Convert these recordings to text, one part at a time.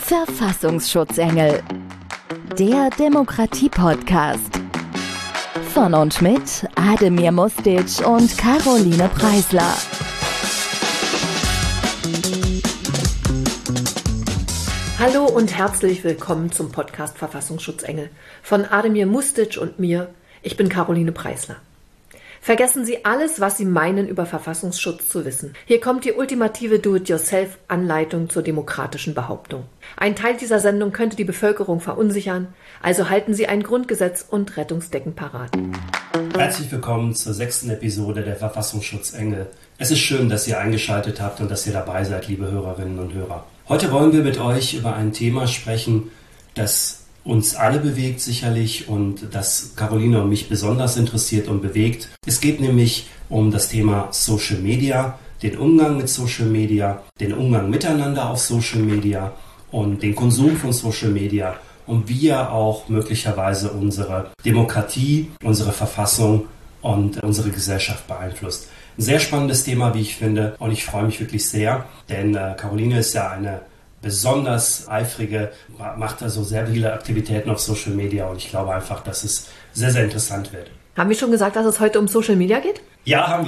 Verfassungsschutzengel, der Demokratie-Podcast. Von und mit Ademir Mustic und Caroline Preisler. Hallo und herzlich willkommen zum Podcast Verfassungsschutzengel von Ademir Mustic und mir. Ich bin Caroline Preisler. Vergessen Sie alles, was Sie meinen, über Verfassungsschutz zu wissen. Hier kommt die ultimative Do-it-yourself-Anleitung zur demokratischen Behauptung. Ein Teil dieser Sendung könnte die Bevölkerung verunsichern, also halten Sie ein Grundgesetz und Rettungsdecken parat. Herzlich willkommen zur 6. Episode der Verfassungsschutzengel. Es ist schön, dass ihr eingeschaltet habt und dass ihr dabei seid, liebe Hörerinnen und Hörer. Heute wollen wir mit euch über ein Thema sprechen, das uns alle bewegt sicherlich und das Caroline und mich besonders interessiert und bewegt. Es geht nämlich um das Thema Social Media, den Umgang mit Social Media, den Umgang miteinander auf Social Media und den Konsum von Social Media und wie er auch möglicherweise unsere Demokratie, unsere Verfassung und unsere Gesellschaft beeinflusst. Ein sehr spannendes Thema, wie ich finde, und ich freue mich wirklich sehr, denn Caroline ist ja eine besonders eifrige, macht also sehr viele Aktivitäten auf Social Media und ich glaube einfach, dass es sehr, sehr interessant wird. Haben wir schon gesagt, dass es heute um Social Media geht? Ja, haben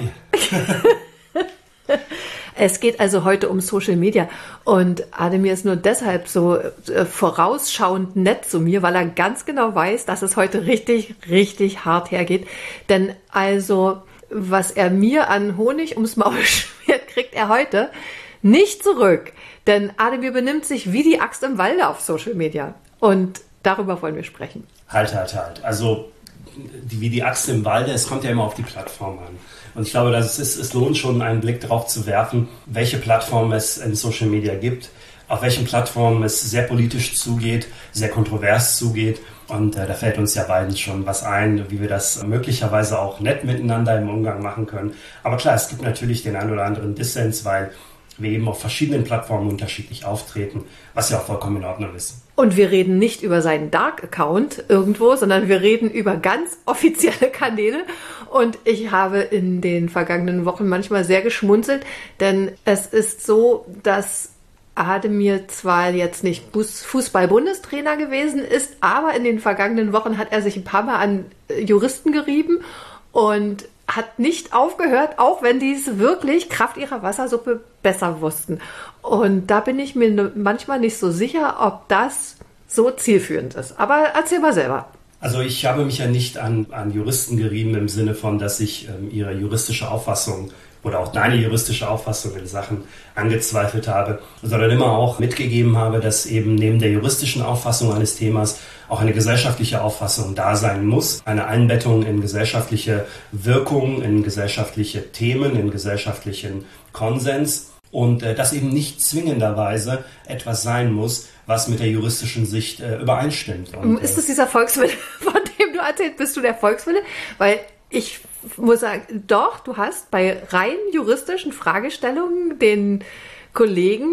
wir. Es geht also heute um Social Media und Ademir ist nur deshalb so vorausschauend nett zu mir, weil er ganz genau weiß, dass es heute richtig, richtig hart hergeht. Denn also, was er mir an Honig ums Maul schmiert, kriegt er heute nicht zurück. Denn Ademir benimmt sich wie die Axt im Walde auf Social Media. Und darüber wollen wir sprechen. Halt. Also wie die Axt im Walde, es kommt ja immer auf die Plattform an. Und ich glaube, es lohnt schon, einen Blick darauf zu werfen, welche Plattformen es in Social Media gibt, auf welchen Plattformen es sehr politisch zugeht, sehr kontrovers zugeht. Und da fällt uns ja beiden schon was ein, wie wir das möglicherweise auch nett miteinander im Umgang machen können. Aber klar, es gibt natürlich den einen oder anderen Dissens, weil wir eben auf verschiedenen Plattformen unterschiedlich auftreten, was ja auch vollkommen in Ordnung ist. Und wir reden nicht über seinen Dark-Account irgendwo, sondern wir reden über ganz offizielle Kanäle. Und ich habe in den vergangenen Wochen manchmal sehr geschmunzelt, denn es ist so, dass Ademir zwar jetzt nicht Fußball-Bundestrainer gewesen ist, aber in den vergangenen Wochen hat er sich ein paar Mal an Juristen gerieben und hat nicht aufgehört, auch wenn die es wirklich Kraft ihrer Wassersuppe besser wussten. Und da bin ich mir manchmal nicht so sicher, ob das so zielführend ist. Aber erzähl mal selber. Also ich habe mich ja nicht an Juristen gerieben im Sinne von, dass ich ihre juristische Auffassung oder auch deine juristische Auffassung in Sachen angezweifelt habe, sondern immer auch mitgegeben habe, dass eben neben der juristischen Auffassung eines Themas auch eine gesellschaftliche Auffassung da sein muss, eine Einbettung in gesellschaftliche Wirkungen, in gesellschaftliche Themen, in gesellschaftlichen Konsens und das eben nicht zwingenderweise etwas sein muss, was mit der juristischen Sicht übereinstimmt. Und, ist das dieser Volkswille, von dem du erzählst? Bist du der Volkswille? Weil ich muss sagen, doch, du hast bei rein juristischen Fragestellungen den Kollegen,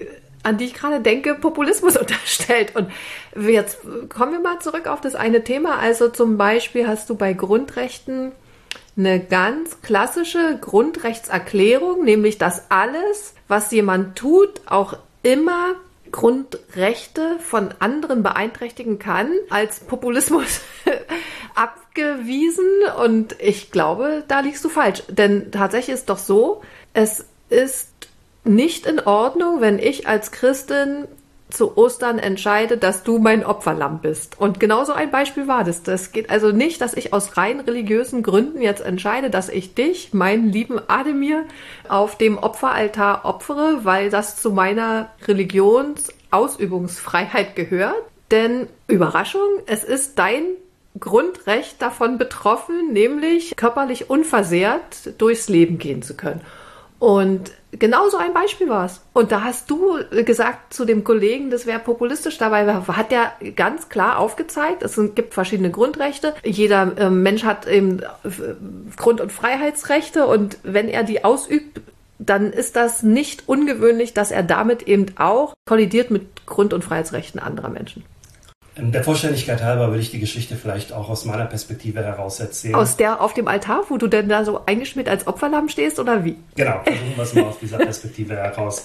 an die ich gerade denke, Populismus unterstellt. Und jetzt kommen wir mal zurück auf das eine Thema. Also zum Beispiel hast du bei Grundrechten eine ganz klassische Grundrechtserklärung, nämlich dass alles, was jemand tut, auch immer Grundrechte von anderen beeinträchtigen kann, als Populismus abgewiesen. Und ich glaube, da liegst du falsch. Denn tatsächlich ist doch so, es ist nicht in Ordnung, wenn ich als Christin zu Ostern entscheide, dass du mein Opferlamm bist. Und genauso ein Beispiel war das. Das geht also nicht, dass ich aus rein religiösen Gründen jetzt entscheide, dass ich dich, meinen lieben Ademir, auf dem Opferaltar opfere, weil das zu meiner Religionsausübungsfreiheit gehört. Denn, Überraschung, es ist dein Grundrecht davon betroffen, nämlich körperlich unversehrt durchs Leben gehen zu können. Und genau so ein Beispiel war es. Und da hast du gesagt zu dem Kollegen, das wäre populistisch. Dabei hat der ganz klar aufgezeigt, es gibt verschiedene Grundrechte. Jeder Mensch hat eben Grund- und Freiheitsrechte. Und wenn er die ausübt, dann ist das nicht ungewöhnlich, dass er damit eben auch kollidiert mit Grund- und Freiheitsrechten anderer Menschen. Der Vollständigkeit halber will ich die Geschichte vielleicht auch aus meiner Perspektive heraus erzählen. Aus der auf dem Altar, wo du denn da so eingeschmiert als Opferlamm stehst, oder wie? Genau, versuchen wir es mal aus dieser Perspektive heraus.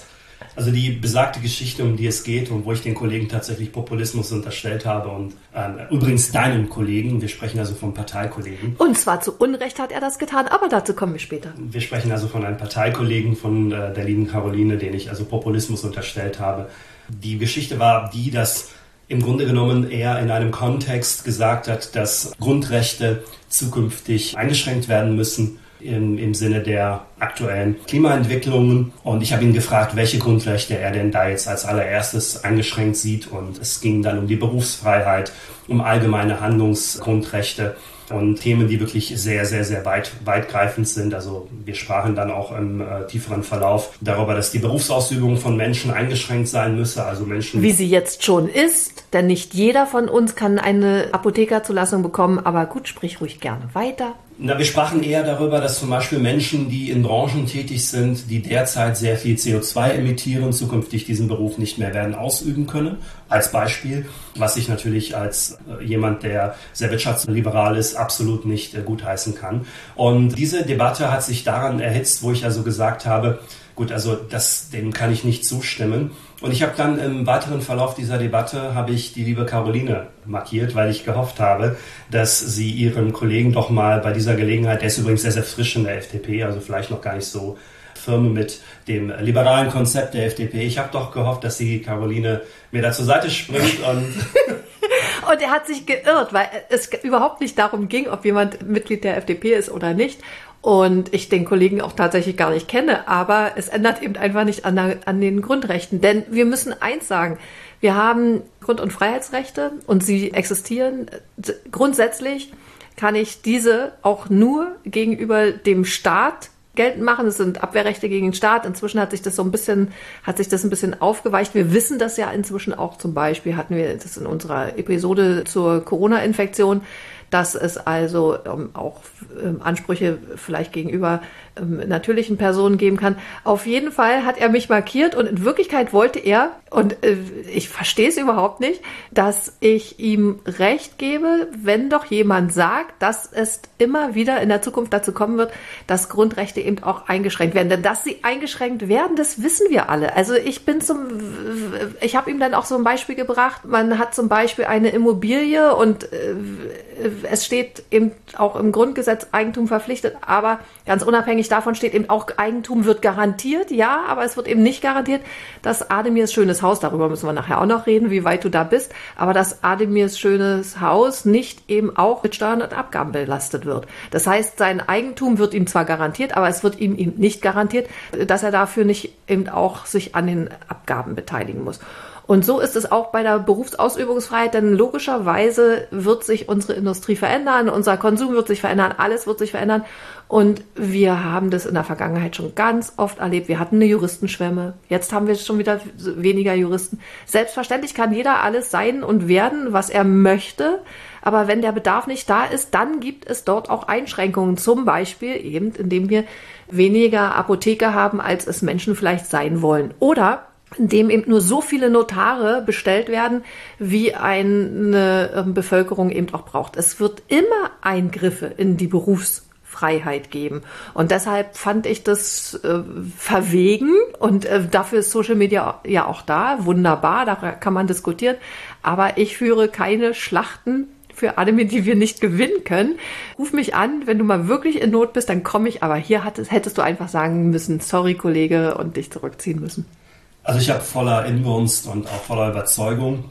Also die besagte Geschichte, um die es geht und wo ich den Kollegen tatsächlich Populismus unterstellt habe und übrigens deinen Kollegen, wir sprechen also von Parteikollegen. Und zwar zu Unrecht hat er das getan, aber dazu kommen wir später. Wir sprechen also von einem Parteikollegen von der lieben Caroline, den ich also Populismus unterstellt habe. Die Geschichte war die, dass im Grunde genommen er in einem Kontext gesagt hat, dass Grundrechte zukünftig eingeschränkt werden müssen im Sinne der aktuellen Klimaentwicklungen. Und ich habe ihn gefragt, welche Grundrechte er denn da jetzt als allererstes eingeschränkt sieht. Und es ging dann um die Berufsfreiheit, um allgemeine Handlungsgrundrechte und Themen, die wirklich sehr, sehr, sehr weitgreifend sind. Also wir sprachen dann auch im tieferen Verlauf darüber, dass die Berufsausübung von Menschen eingeschränkt sein müsse. Also Menschen, wie sie jetzt schon ist, denn nicht jeder von uns kann eine Apothekerzulassung bekommen. Aber gut, sprich ruhig gerne weiter. Wir sprachen eher darüber, dass zum Beispiel Menschen, die in Branchen tätig sind, die derzeit sehr viel CO2 emittieren, zukünftig diesen Beruf nicht mehr werden ausüben können. Als Beispiel, was ich natürlich als jemand, der sehr wirtschaftsliberal ist, absolut nicht gutheißen kann. Und diese Debatte hat sich daran erhitzt, wo ich also gesagt habe, gut, also dem kann ich nicht zustimmen. Und ich habe dann im weiteren Verlauf dieser Debatte habe ich die liebe Caroline markiert, weil ich gehofft habe, dass sie ihren Kollegen doch mal bei dieser Gelegenheit, der ist übrigens sehr, sehr frisch in der FDP, also vielleicht noch gar nicht so firm mit dem liberalen Konzept der FDP. Ich habe doch gehofft, dass die Caroline mir da zur Seite springt und Und er hat sich geirrt, weil es überhaupt nicht darum ging, ob jemand Mitglied der FDP ist oder nicht. Und ich den Kollegen auch tatsächlich gar nicht kenne, aber es ändert eben einfach nicht an den Grundrechten. Denn wir müssen eins sagen, wir haben Grund- und Freiheitsrechte und sie existieren. Grundsätzlich kann ich diese auch nur gegenüber dem Staat geltend machen. Es sind Abwehrrechte gegen den Staat. Inzwischen hat sich das ein bisschen aufgeweicht. Wir wissen das ja inzwischen auch. Zum Beispiel hatten wir das in unserer Episode zur Corona-Infektion, dass es also auch Ansprüche vielleicht gegenüber natürlichen Personen geben kann. Auf jeden Fall hat er mich markiert und in Wirklichkeit wollte er, und ich verstehe es überhaupt nicht, dass ich ihm Recht gebe, wenn doch jemand sagt, dass es immer wieder in der Zukunft dazu kommen wird, dass Grundrechte eben auch eingeschränkt werden. Denn dass sie eingeschränkt werden, das wissen wir alle. Also ich habe ihm dann auch so ein Beispiel gebracht. Man hat zum Beispiel eine Immobilie und es steht eben auch im Grundgesetz Eigentum verpflichtet, aber ganz unabhängig davon steht eben auch, Eigentum wird garantiert, ja, aber es wird eben nicht garantiert, dass Ademirs schönes Haus, darüber müssen wir nachher auch noch reden, wie weit du da bist, aber dass Ademirs schönes Haus nicht eben auch mit Steuern und Abgaben belastet wird. Das heißt, sein Eigentum wird ihm zwar garantiert, aber es wird ihm eben nicht garantiert, dass er dafür nicht eben auch sich an den Abgaben beteiligen muss. Und so ist es auch bei der Berufsausübungsfreiheit, denn logischerweise wird sich unsere Industrie verändern, unser Konsum wird sich verändern, alles wird sich verändern. Und wir haben das in der Vergangenheit schon ganz oft erlebt. Wir hatten eine Juristenschwemme, jetzt haben wir schon wieder weniger Juristen. Selbstverständlich kann jeder alles sein und werden, was er möchte. Aber wenn der Bedarf nicht da ist, dann gibt es dort auch Einschränkungen. Zum Beispiel eben, indem wir weniger Apotheker haben, als es Menschen vielleicht sein wollen. Oder indem eben nur so viele Notare bestellt werden, wie eine Bevölkerung eben auch braucht. Es wird immer Eingriffe in die Berufsfreiheit geben. Und deshalb fand ich das verwegen. Und dafür ist Social Media ja auch da. Wunderbar, da kann man diskutieren. Aber ich führe keine Schlachten für Ademir, die wir nicht gewinnen können. Ruf mich an, wenn du mal wirklich in Not bist, dann komme ich. Aber hier hättest du einfach sagen müssen, sorry Kollege, und dich zurückziehen müssen. Also ich habe voller Inbrunst und auch voller Überzeugung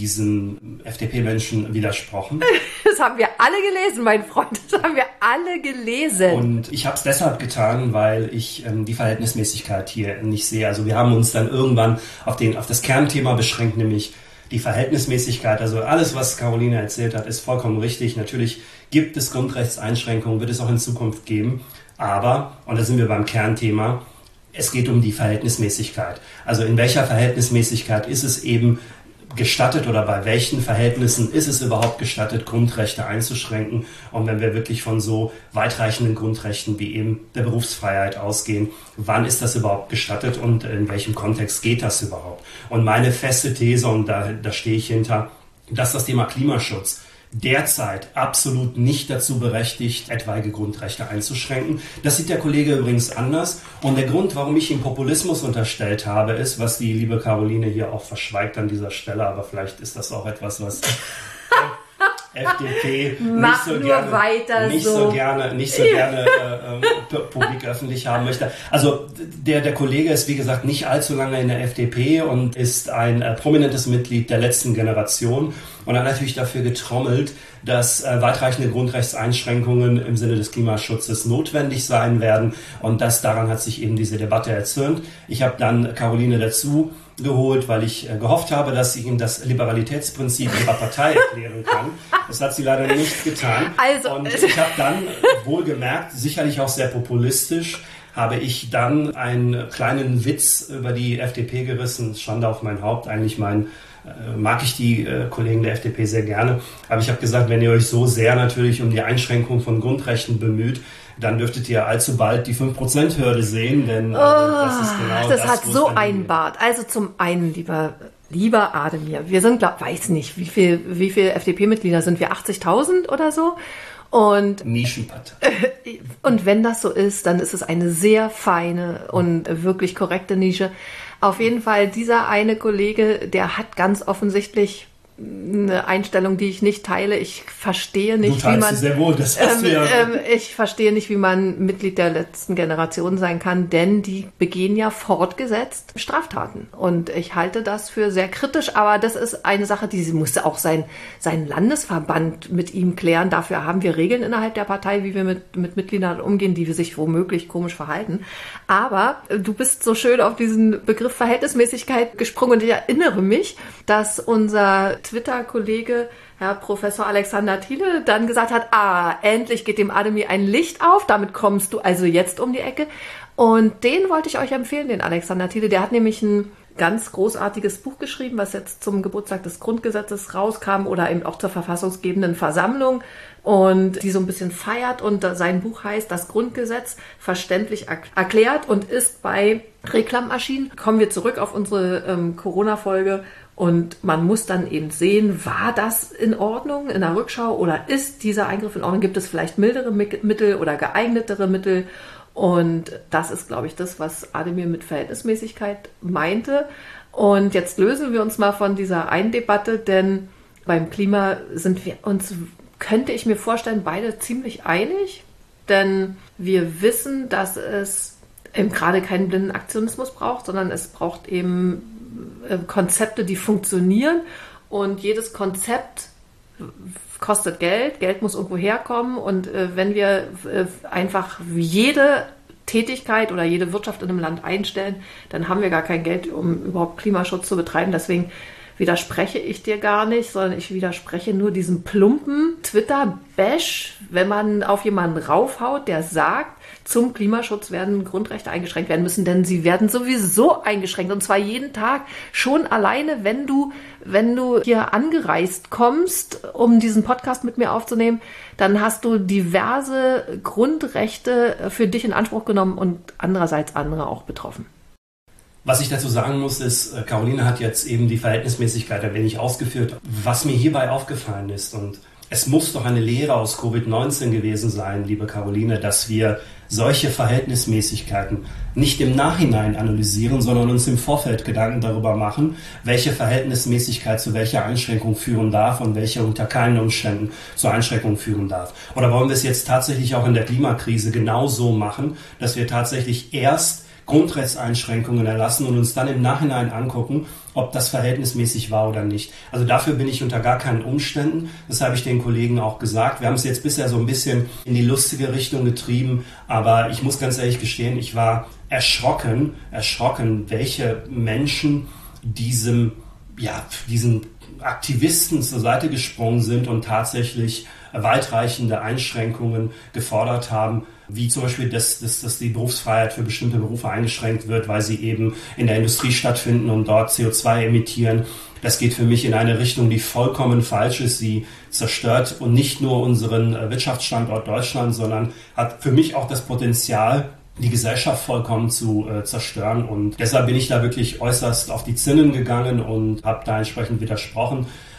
diesen FDP-Menschen widersprochen. Das haben wir alle gelesen, mein Freund. Das haben wir alle gelesen. Und ich habe es deshalb getan, weil ich die Verhältnismäßigkeit hier nicht sehe. Also wir haben uns dann irgendwann auf das Kernthema beschränkt, nämlich die Verhältnismäßigkeit. Also alles, was Caroline erzählt hat, ist vollkommen richtig. Natürlich gibt es Grundrechtseinschränkungen, wird es auch in Zukunft geben. Aber, und da sind wir beim Kernthema, es geht um die Verhältnismäßigkeit. Also in welcher Verhältnismäßigkeit ist es eben gestattet oder bei welchen Verhältnissen ist es überhaupt gestattet, Grundrechte einzuschränken? Und wenn wir wirklich von so weitreichenden Grundrechten wie eben der Berufsfreiheit ausgehen, wann ist das überhaupt gestattet und in welchem Kontext geht das überhaupt? Und meine feste These, und da stehe ich hinter, dass das Thema Klimaschutz derzeit absolut nicht dazu berechtigt, etwaige Grundrechte einzuschränken. Das sieht der Kollege übrigens anders. Und der Grund, warum ich ihm Populismus unterstellt habe, ist, was die liebe Caroline hier auch verschweigt an dieser Stelle, aber vielleicht ist das auch etwas, was FDP nicht so gerne publik öffentlich haben möchte. Also der Kollege ist, wie gesagt, nicht allzu lange in der FDP und ist ein prominentes Mitglied der letzten Generation und hat natürlich dafür getrommelt, dass weitreichende Grundrechtseinschränkungen im Sinne des Klimaschutzes notwendig sein werden, und daran hat sich eben diese Debatte erzürnt. Ich habe dann Caroline dazu geholt, weil ich gehofft habe, dass sie ihm das Liberalitätsprinzip ihrer Partei erklären kann. Das hat sie leider nicht getan. Und ich habe dann, wohlgemerkt, sicherlich auch sehr populistisch, habe ich dann einen kleinen Witz über die FDP gerissen. Schande auf mein Haupt. Eigentlich mag ich die Kollegen der FDP sehr gerne. Aber ich habe gesagt, wenn ihr euch so sehr natürlich um die Einschränkung von Grundrechten bemüht, dann dürftet ihr allzu bald die 5%-Hürde sehen, denn das ist genau das. Das hat so einen Bart. Also zum einen, lieber Ademir, wir sind, weiß nicht, wie viel FDP-Mitglieder sind wir? 80.000 oder so? Und Nischenpartei. Und wenn das so ist, dann ist es eine sehr feine und wirklich korrekte Nische. Auf jeden Fall, dieser eine Kollege, der hat ganz offensichtlich eine Einstellung, die ich nicht teile. Ich verstehe nicht, wie man sehr wohl, das hast du ja. Ich verstehe nicht, wie man Mitglied der letzten Generation sein kann, denn die begehen ja fortgesetzt Straftaten. Und ich halte das für sehr kritisch, aber das ist eine Sache, die musste auch sein Landesverband mit ihm klären. Dafür haben wir Regeln innerhalb der Partei, wie wir mit Mitgliedern umgehen, die sich womöglich komisch verhalten. Aber du bist so schön auf diesen Begriff Verhältnismäßigkeit gesprungen und ich erinnere mich, dass unser Twitter-Kollege Herr Professor Alexander Thiele dann gesagt hat, endlich geht dem Ademir ein Licht auf, damit kommst du also jetzt um die Ecke. Und den wollte ich euch empfehlen, den Alexander Thiele. Der hat nämlich ein ganz großartiges Buch geschrieben, was jetzt zum Geburtstag des Grundgesetzes rauskam oder eben auch zur verfassungsgebenden Versammlung und die so ein bisschen feiert. Und sein Buch heißt Das Grundgesetz verständlich erklärt und ist bei Reklam erschienen. Kommen wir zurück auf unsere Corona-Folge. Und man muss dann eben sehen, war das in Ordnung in der Rückschau oder ist dieser Eingriff in Ordnung? Gibt es vielleicht mildere Mittel oder geeignetere Mittel? Und das ist, glaube ich, das, was Ademir mit Verhältnismäßigkeit meinte. Und jetzt lösen wir uns mal von dieser einen Debatte, denn beim Klima sind wir uns, könnte ich mir vorstellen, beide ziemlich einig. Denn wir wissen, dass es eben gerade keinen blinden Aktionismus braucht, sondern es braucht eben Konzepte, die funktionieren, und jedes Konzept kostet Geld. Geld muss irgendwo herkommen, und wenn wir einfach jede Tätigkeit oder jede Wirtschaft in einem Land einstellen, dann haben wir gar kein Geld, um überhaupt Klimaschutz zu betreiben. Deswegen widerspreche ich dir gar nicht, sondern ich widerspreche nur diesem plumpen Twitter-Bash, wenn man auf jemanden raufhaut, der sagt, zum Klimaschutz werden Grundrechte eingeschränkt werden müssen, denn sie werden sowieso eingeschränkt, und zwar jeden Tag. Schon alleine, wenn du hier angereist kommst, um diesen Podcast mit mir aufzunehmen, dann hast du diverse Grundrechte für dich in Anspruch genommen und andererseits andere auch betroffen. Was ich dazu sagen muss, ist, Caroline hat jetzt eben die Verhältnismäßigkeit ein wenig ausgeführt. Was mir hierbei aufgefallen ist, und es muss doch eine Lehre aus Covid-19 gewesen sein, liebe Caroline, dass wir solche Verhältnismäßigkeiten nicht im Nachhinein analysieren, sondern uns im Vorfeld Gedanken darüber machen, welche Verhältnismäßigkeit zu welcher Einschränkung führen darf und welche unter keinen Umständen zur Einschränkung führen darf. Oder wollen wir es jetzt tatsächlich auch in der Klimakrise genauso machen, dass wir tatsächlich erst Grundrechtseinschränkungen erlassen und uns dann im Nachhinein angucken, ob das verhältnismäßig war oder nicht. Also dafür bin ich unter gar keinen Umständen. Das habe ich den Kollegen auch gesagt. Wir haben es jetzt bisher so ein bisschen in die lustige Richtung getrieben, aber ich muss ganz ehrlich gestehen, ich war erschrocken, welche Menschen diesen Aktivisten zur Seite gesprungen sind und tatsächlich weitreichende Einschränkungen gefordert haben, wie zum Beispiel, dass die Berufsfreiheit für bestimmte Berufe eingeschränkt wird, weil sie eben in der Industrie stattfinden und dort CO2 emittieren. Das geht für mich in eine Richtung, die vollkommen falsch ist. Sie zerstört und nicht nur unseren Wirtschaftsstandort Deutschland, sondern hat für mich auch das Potenzial, die Gesellschaft vollkommen zu zerstören. Und deshalb bin ich da wirklich äußerst auf die Zinnen gegangen und habe da entsprechend widersprochen.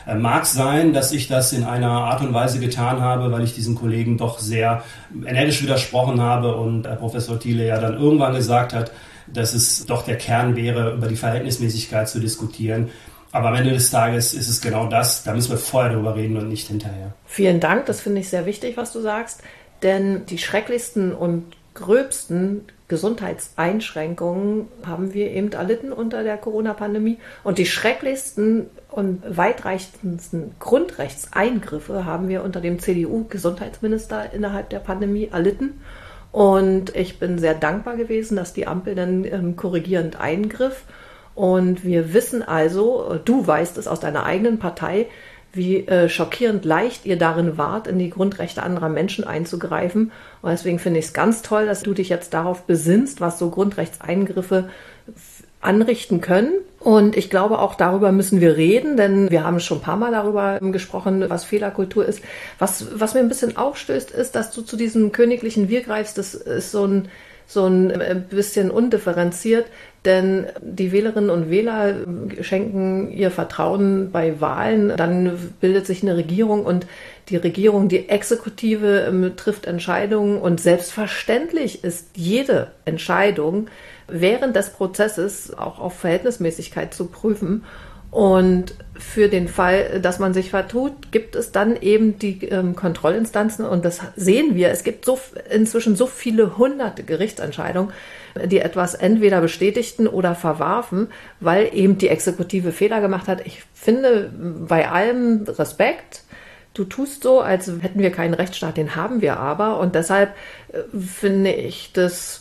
Mag sein, dass ich das in einer Art und Weise getan habe, weil ich diesen Kollegen doch sehr energisch widersprochen habe und Professor Thiele ja dann irgendwann gesagt hat, dass es doch der Kern wäre, über die Verhältnismäßigkeit zu diskutieren. Aber am Ende des Tages ist es genau das, da müssen wir vorher drüber reden und nicht hinterher. Vielen Dank, das finde ich sehr wichtig, was du sagst, denn die schrecklichsten und gröbsten Gesundheitseinschränkungen haben wir eben erlitten unter der Corona-Pandemie und die schrecklichsten und weitreichendsten Grundrechtseingriffe haben wir unter dem CDU-Gesundheitsminister innerhalb der Pandemie erlitten. Und ich bin sehr dankbar gewesen, dass die Ampel dann korrigierend eingriff. Und wir wissen also, du weißt es aus deiner eigenen Partei, wie schockierend leicht ihr darin wart, in die Grundrechte anderer Menschen einzugreifen. Und deswegen finde ich es ganz toll, dass du dich jetzt darauf besinnst, was so Grundrechtseingriffe anrichten können. Und ich glaube, auch darüber müssen wir reden, denn wir haben schon ein paar Mal darüber gesprochen, was Fehlerkultur ist. Was mir ein bisschen aufstößt, ist, dass du zu diesem königlichen Wir greifst. Das ist so ein bisschen undifferenziert, denn die Wählerinnen und Wähler schenken ihr Vertrauen bei Wahlen, dann bildet sich eine Regierung und die Regierung, die Exekutive, trifft Entscheidungen und selbstverständlich ist jede Entscheidung während des Prozesses auch auf Verhältnismäßigkeit zu prüfen. Und für den Fall, dass man sich vertut, gibt es dann eben die Kontrollinstanzen und das sehen wir. Es gibt inzwischen so viele hunderte Gerichtsentscheidungen, die etwas entweder bestätigten oder verwarfen, weil eben die Exekutive Fehler gemacht hat. Ich finde, bei allem Respekt, du tust so, als hätten wir keinen Rechtsstaat, den haben wir aber. Und deshalb finde ich das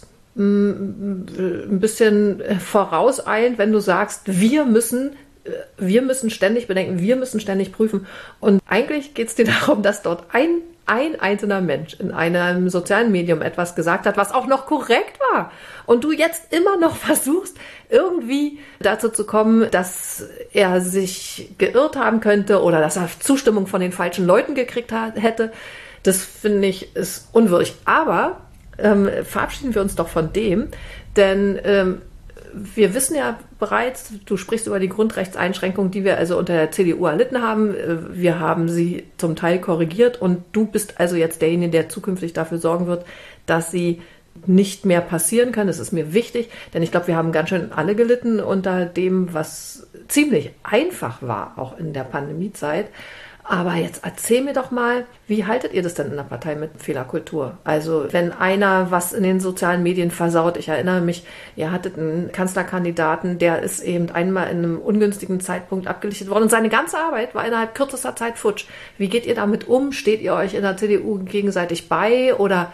ein bisschen vorauseilend, wenn du sagst, wir müssen ständig bedenken, wir müssen ständig prüfen. Und eigentlich geht es dir darum, dass dort ein einzelner Mensch in einem sozialen Medium etwas gesagt hat, was auch noch korrekt war. Und du jetzt immer noch versuchst, irgendwie dazu zu kommen, dass er sich geirrt haben könnte oder dass er Zustimmung von den falschen Leuten gekriegt hätte. Das finde ich ist unwürdig. Aber verabschieden wir uns doch von dem, denn wir wissen ja bereits, du sprichst über die Grundrechtseinschränkungen, die wir also unter der CDU erlitten haben. Wir haben sie zum Teil korrigiert und du bist also jetzt derjenige, der zukünftig dafür sorgen wird, dass sie nicht mehr passieren können. Das ist mir wichtig, denn ich glaube, wir haben ganz schön alle gelitten unter dem, was ziemlich einfach war, auch in der Pandemiezeit. Aber jetzt erzähl mir doch mal, wie haltet ihr das denn in der Partei mit Fehlerkultur? Also wenn einer was in den sozialen Medien versaut, ich erinnere mich, ihr hattet einen Kanzlerkandidaten, der ist eben einmal in einem ungünstigen Zeitpunkt abgelichtet worden und seine ganze Arbeit war innerhalb kürzester Zeit futsch. Wie geht ihr damit um? Steht ihr euch in der CDU gegenseitig bei oder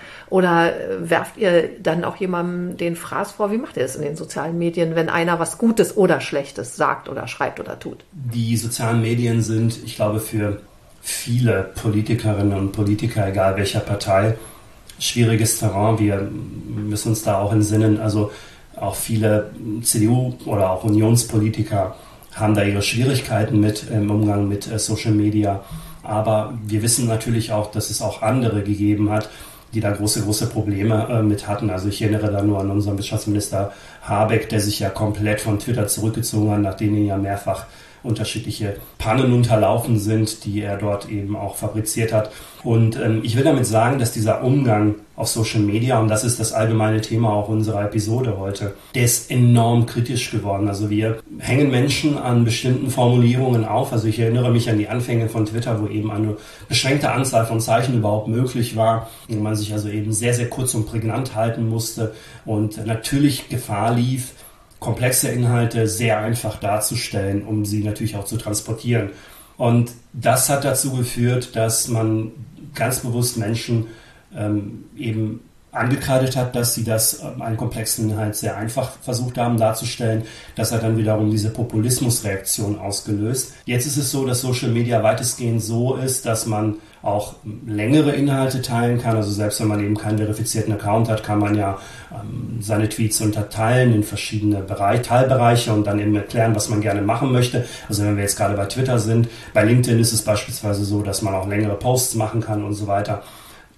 werft ihr dann auch jemandem den Fraß vor? Wie macht ihr es in den sozialen Medien, wenn einer was Gutes oder Schlechtes sagt oder schreibt oder tut? Die sozialen Medien sind, ich glaube, für viele Politikerinnen und Politiker, egal welcher Partei, schwieriges Terrain. Wir müssen uns da auch entsinnen, also auch viele CDU- oder auch Unionspolitiker haben da ihre Schwierigkeiten mit im Umgang mit Social Media. Aber wir wissen natürlich auch, dass es auch andere gegeben hat, die da große Probleme mit hatten. Also ich erinnere da nur an unseren Wirtschaftsminister Habeck, der sich ja komplett von Twitter zurückgezogen hat, nachdem ihn ja mehrfach unterschiedliche Pannen unterlaufen sind, die er dort eben auch fabriziert hat. Und ich will damit sagen, dass dieser Umgang auf Social Media, und das ist das allgemeine Thema auch unserer Episode heute, der ist enorm kritisch geworden. Also wir hängen Menschen an bestimmten Formulierungen auf. Also ich erinnere mich an die Anfänge von Twitter, wo eben eine beschränkte Anzahl von Zeichen überhaupt möglich war, wo man sich also eben sehr, sehr kurz und prägnant halten musste und natürlich Gefahr lief, komplexe Inhalte sehr einfach darzustellen, um sie natürlich auch zu transportieren. Und das hat dazu geführt, dass man ganz bewusst Menschen eben angekreidet hat, dass sie einen komplexen Inhalt sehr einfach versucht haben darzustellen. Das hat dann wiederum diese Populismusreaktion ausgelöst. Jetzt ist es so, dass Social Media weitestgehend so ist, dass man auch längere Inhalte teilen kann. Also selbst wenn man eben keinen verifizierten Account hat, kann man ja seine Tweets unterteilen in verschiedene Teilbereiche und dann eben erklären, was man gerne machen möchte. Also wenn wir jetzt gerade bei Twitter sind, bei LinkedIn ist es beispielsweise so, dass man auch längere Posts machen kann und so weiter.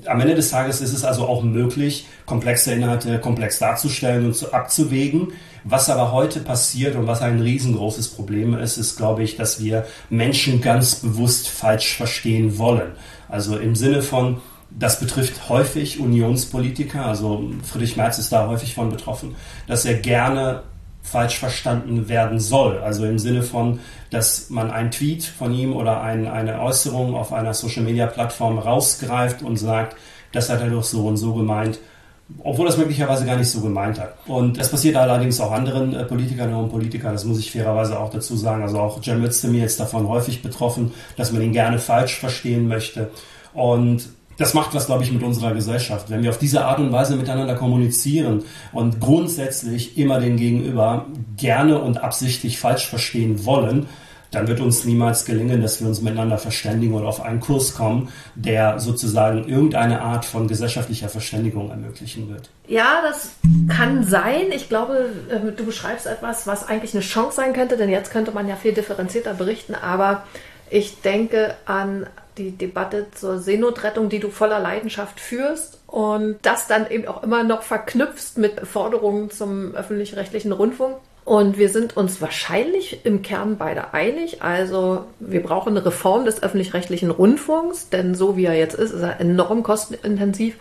am Ende des Tages ist es also auch möglich, komplexe Inhalte komplex darzustellen und abzuwägen. Was aber heute passiert und was ein riesengroßes Problem ist, ist, glaube ich, dass wir Menschen ganz bewusst falsch verstehen wollen. Also im Sinne von, das betrifft häufig Unionspolitiker, also Friedrich Merz ist da häufig von betroffen, dass er gerne falsch verstanden werden soll. Also im Sinne von, dass man einen Tweet von ihm oder eine Äußerung auf einer Social-Media-Plattform rausgreift und sagt, das hat er doch so und so gemeint, obwohl das möglicherweise gar nicht so gemeint hat. Und das passiert allerdings auch anderen Politikerinnen und Politikern, das muss ich fairerweise auch dazu sagen. Also auch Cem Özdemir ist davon häufig betroffen, dass man ihn gerne falsch verstehen möchte. Und das macht was, glaube ich, mit unserer Gesellschaft. Wenn wir auf diese Art und Weise miteinander kommunizieren und grundsätzlich immer den Gegenüber gerne und absichtlich falsch verstehen wollen, dann wird uns niemals gelingen, dass wir uns miteinander verständigen oder auf einen Kurs kommen, der sozusagen irgendeine Art von gesellschaftlicher Verständigung ermöglichen wird. Ja, das kann sein. Ich glaube, du beschreibst etwas, was eigentlich eine Chance sein könnte, denn jetzt könnte man ja viel differenzierter berichten, aber ich denke an die Debatte zur Seenotrettung, die du voller Leidenschaft führst und das dann eben auch immer noch verknüpfst mit Forderungen zum öffentlich-rechtlichen Rundfunk. Und wir sind uns wahrscheinlich im Kern beide einig. Also wir brauchen eine Reform des öffentlich-rechtlichen Rundfunks, denn so wie er jetzt ist er enorm kostenintensiv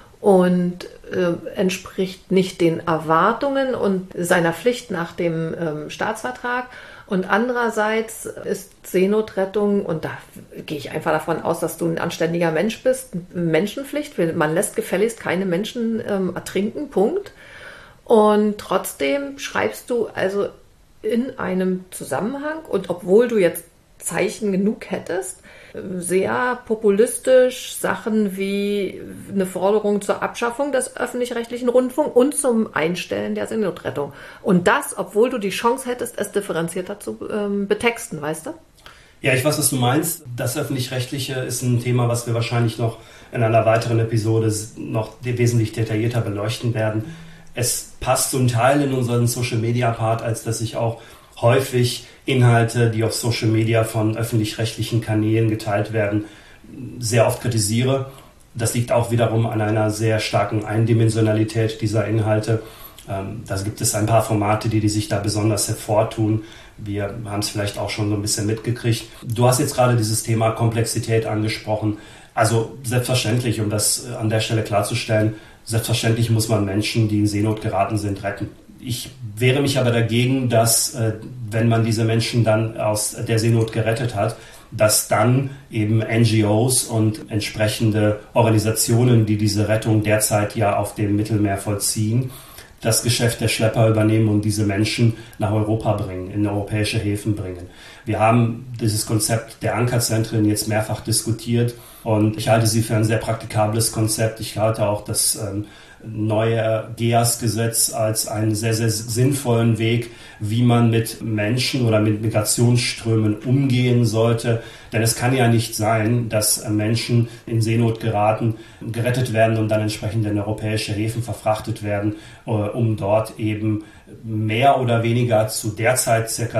und entspricht nicht den Erwartungen und seiner Pflicht nach dem Staatsvertrag. Und andererseits ist Seenotrettung, und da gehe ich einfach davon aus, dass du ein anständiger Mensch bist, Menschenpflicht. Man lässt gefälligst keine Menschen ertrinken, Punkt. Und trotzdem schreibst du also in einem Zusammenhang, und obwohl du jetzt Zeichen genug hättest, sehr populistisch Sachen wie eine Forderung zur Abschaffung des öffentlich-rechtlichen Rundfunks und zum Einstellen der Seenotrettung. Und das, obwohl du die Chance hättest, es differenzierter zu betexten, weißt du? Ja, ich weiß, was du meinst. Das Öffentlich-Rechtliche ist ein Thema, was wir wahrscheinlich noch in einer weiteren Episode noch wesentlich detaillierter beleuchten werden. Es passt zum Teil in unseren Social-Media-Part, als dass ich auch häufig Inhalte, die auf Social Media von öffentlich-rechtlichen Kanälen geteilt werden, sehr oft kritisiere. Das liegt auch wiederum an einer sehr starken Eindimensionalität dieser Inhalte. Da gibt es ein paar Formate, die sich da besonders hervortun. Wir haben es vielleicht auch schon so ein bisschen mitgekriegt. Du hast jetzt gerade dieses Thema Komplexität angesprochen. Also selbstverständlich, um das an der Stelle klarzustellen, selbstverständlich muss man Menschen, die in Seenot geraten sind, retten. Ich wehre mich aber dagegen, dass, wenn man diese Menschen dann aus der Seenot gerettet hat, dass dann eben NGOs und entsprechende Organisationen, die diese Rettung derzeit ja auf dem Mittelmeer vollziehen, das Geschäft der Schlepper übernehmen und diese Menschen nach Europa bringen, in europäische Häfen bringen. Wir haben dieses Konzept der Ankerzentren jetzt mehrfach diskutiert und ich halte sie für ein sehr praktikables Konzept. Ich halte auch das neue GEAS-Gesetz als einen sehr, sehr sinnvollen Weg, wie man mit Menschen oder mit Migrationsströmen umgehen sollte. Denn es kann ja nicht sein, dass Menschen in Seenot geraten, gerettet werden und dann entsprechend in europäische Häfen verfrachtet werden, um dort eben mehr oder weniger zu derzeit ca.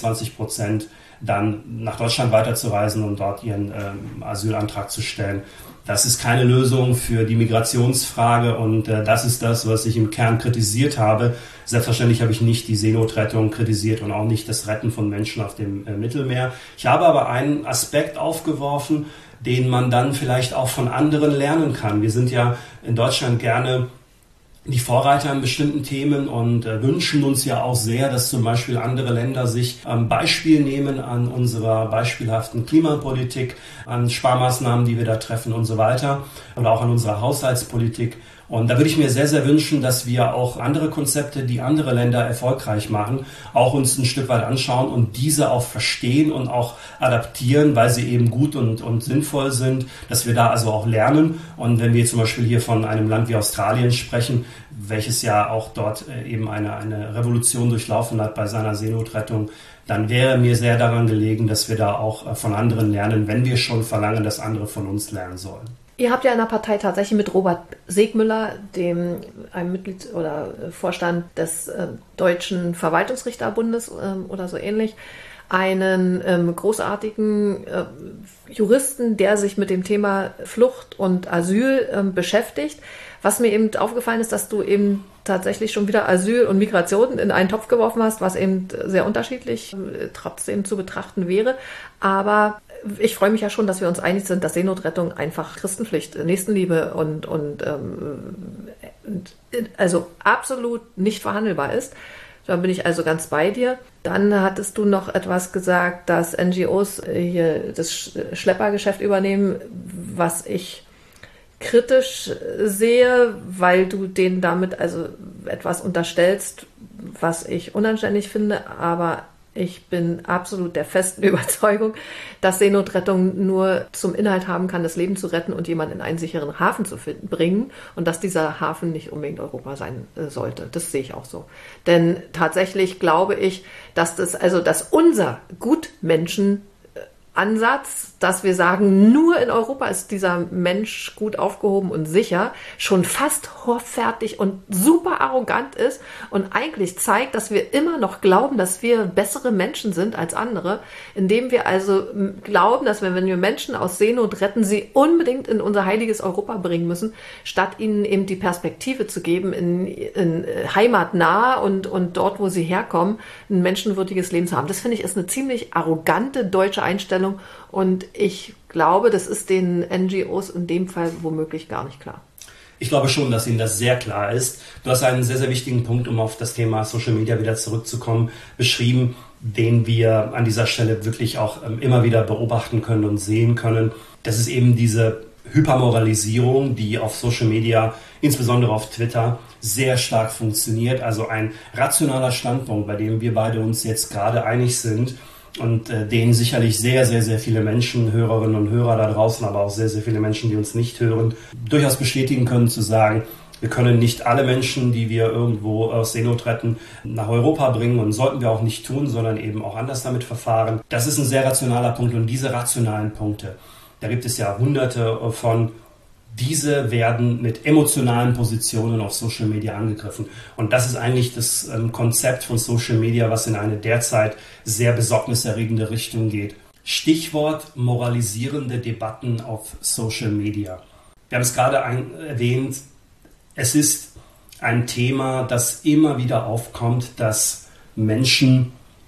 27% dann nach Deutschland weiterzureisen und dort ihren Asylantrag zu stellen. Das ist keine Lösung für die Migrationsfrage und das ist das, was ich im Kern kritisiert habe. Selbstverständlich habe ich nicht die Seenotrettung kritisiert und auch nicht das Retten von Menschen auf dem Mittelmeer. Ich habe aber einen Aspekt aufgeworfen, den man dann vielleicht auch von anderen lernen kann. Wir sind ja in Deutschland gerne die Vorreiter in bestimmten Themen und wünschen uns ja auch sehr, dass zum Beispiel andere Länder sich Beispiel nehmen an unserer beispielhaften Klimapolitik, an Sparmaßnahmen, die wir da treffen und so weiter oder auch an unserer Haushaltspolitik. Und da würde ich mir sehr, sehr wünschen, dass wir auch andere Konzepte, die andere Länder erfolgreich machen, auch uns ein Stück weit anschauen und diese auch verstehen und auch adaptieren, weil sie eben gut und sinnvoll sind, dass wir da also auch lernen. Und wenn wir zum Beispiel hier von einem Land wie Australien sprechen, welches ja auch dort eben eine Revolution durchlaufen hat bei seiner Seenotrettung, dann wäre mir sehr daran gelegen, dass wir da auch von anderen lernen, wenn wir schon verlangen, dass andere von uns lernen sollen. Ihr habt ja in der Partei tatsächlich mit Robert Segmüller, einem Mitglied oder Vorstand des Deutschen Verwaltungsrichterbundes oder so ähnlich, einen großartigen Juristen, der sich mit dem Thema Flucht und Asyl beschäftigt. Was mir eben aufgefallen ist, dass du eben tatsächlich schon wieder Asyl und Migration in einen Topf geworfen hast, was eben sehr unterschiedlich trotzdem zu betrachten wäre. Aber ich freue mich ja schon, dass wir uns einig sind, dass Seenotrettung einfach Christenpflicht, Nächstenliebe und also absolut nicht verhandelbar ist. Da bin ich also ganz bei dir. Dann hattest du noch etwas gesagt, dass NGOs hier das Schleppergeschäft übernehmen, was ich kritisch sehe, weil du denen damit also etwas unterstellst, was ich unanständig finde, aber ich bin absolut der festen Überzeugung, dass Seenotrettung nur zum Inhalt haben kann, das Leben zu retten und jemanden in einen sicheren Hafen zu bringen und dass dieser Hafen nicht unbedingt Europa sein sollte. Das sehe ich auch so. Denn tatsächlich glaube ich, dass unser Gutmenschen Ansatz, dass wir sagen, nur in Europa ist dieser Mensch gut aufgehoben und sicher, schon fast hoffärtig und super arrogant ist und eigentlich zeigt, dass wir immer noch glauben, dass wir bessere Menschen sind als andere, indem wir also glauben, dass wenn wir Menschen aus Seenot retten, sie unbedingt in unser heiliges Europa bringen müssen, statt ihnen eben die Perspektive zu geben, in heimatnah und dort, wo sie herkommen, ein menschenwürdiges Leben zu haben. Das finde ich ist eine ziemlich arrogante deutsche Einstellung. Und ich glaube, das ist den NGOs in dem Fall womöglich gar nicht klar. Ich glaube schon, dass Ihnen das sehr klar ist. Du hast einen sehr, sehr wichtigen Punkt, um auf das Thema Social Media wieder zurückzukommen, beschrieben, den wir an dieser Stelle wirklich auch immer wieder beobachten können und sehen können. Das ist eben diese Hypermoralisierung, die auf Social Media, insbesondere auf Twitter, sehr stark funktioniert. Also ein rationaler Standpunkt, bei dem wir beide uns jetzt gerade einig sind, und den sicherlich sehr, sehr, sehr viele Menschen, Hörerinnen und Hörer da draußen, aber auch sehr, sehr viele Menschen, die uns nicht hören, durchaus bestätigen können, zu sagen, wir können nicht alle Menschen, die wir irgendwo aus Seenot retten, nach Europa bringen und sollten wir auch nicht tun, sondern eben auch anders damit verfahren. Das ist ein sehr rationaler Punkt und diese rationalen Punkte, da gibt es ja hunderte von. Diese werden mit emotionalen Positionen auf Social Media angegriffen. Und das ist eigentlich das Konzept von Social Media, was in eine derzeit sehr besorgniserregende Richtung geht. Stichwort moralisierende Debatten auf Social Media. Wir haben es gerade erwähnt, es ist ein Thema, das immer wieder aufkommt, dass Menschen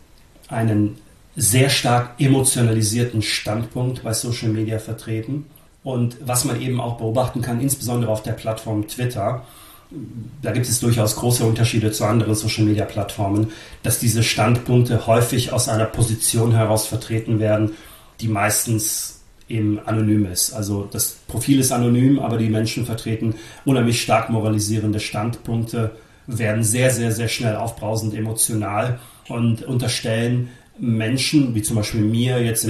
einen sehr stark emotionalisierten Standpunkt bei Social Media vertreten. Und was man eben auch beobachten kann, insbesondere auf der Plattform Twitter, da gibt es durchaus große Unterschiede zu anderen Social-Media-Plattformen, dass diese Standpunkte häufig aus einer Position heraus vertreten werden, die meistens eben anonym ist. Also das Profil ist anonym, aber die Menschen vertreten unheimlich stark moralisierende Standpunkte, werden sehr, sehr, sehr schnell aufbrausend emotional und unterstellen Menschen, wie zum Beispiel mir jetzt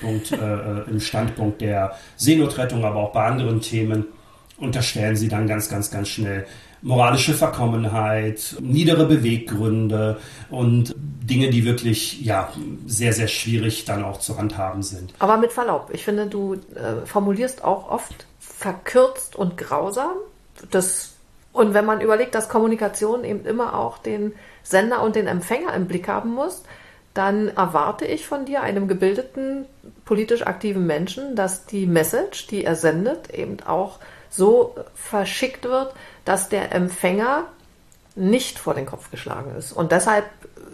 im Standpunkt der Seenotrettung, aber auch bei anderen Themen, unterstellen sie dann ganz, ganz, ganz schnell moralische Verkommenheit, niedere Beweggründe und Dinge, die wirklich sehr, sehr schwierig dann auch zu handhaben sind. Aber mit Verlaub, ich finde, du formulierst auch oft verkürzt und grausam. Und wenn man überlegt, dass Kommunikation eben immer auch den Sender und den Empfänger im Blick haben muss, dann erwarte ich von dir, einem gebildeten, politisch aktiven Menschen, dass die Message, die er sendet, eben auch so verschickt wird, dass der Empfänger nicht vor den Kopf geschlagen ist. Und deshalb,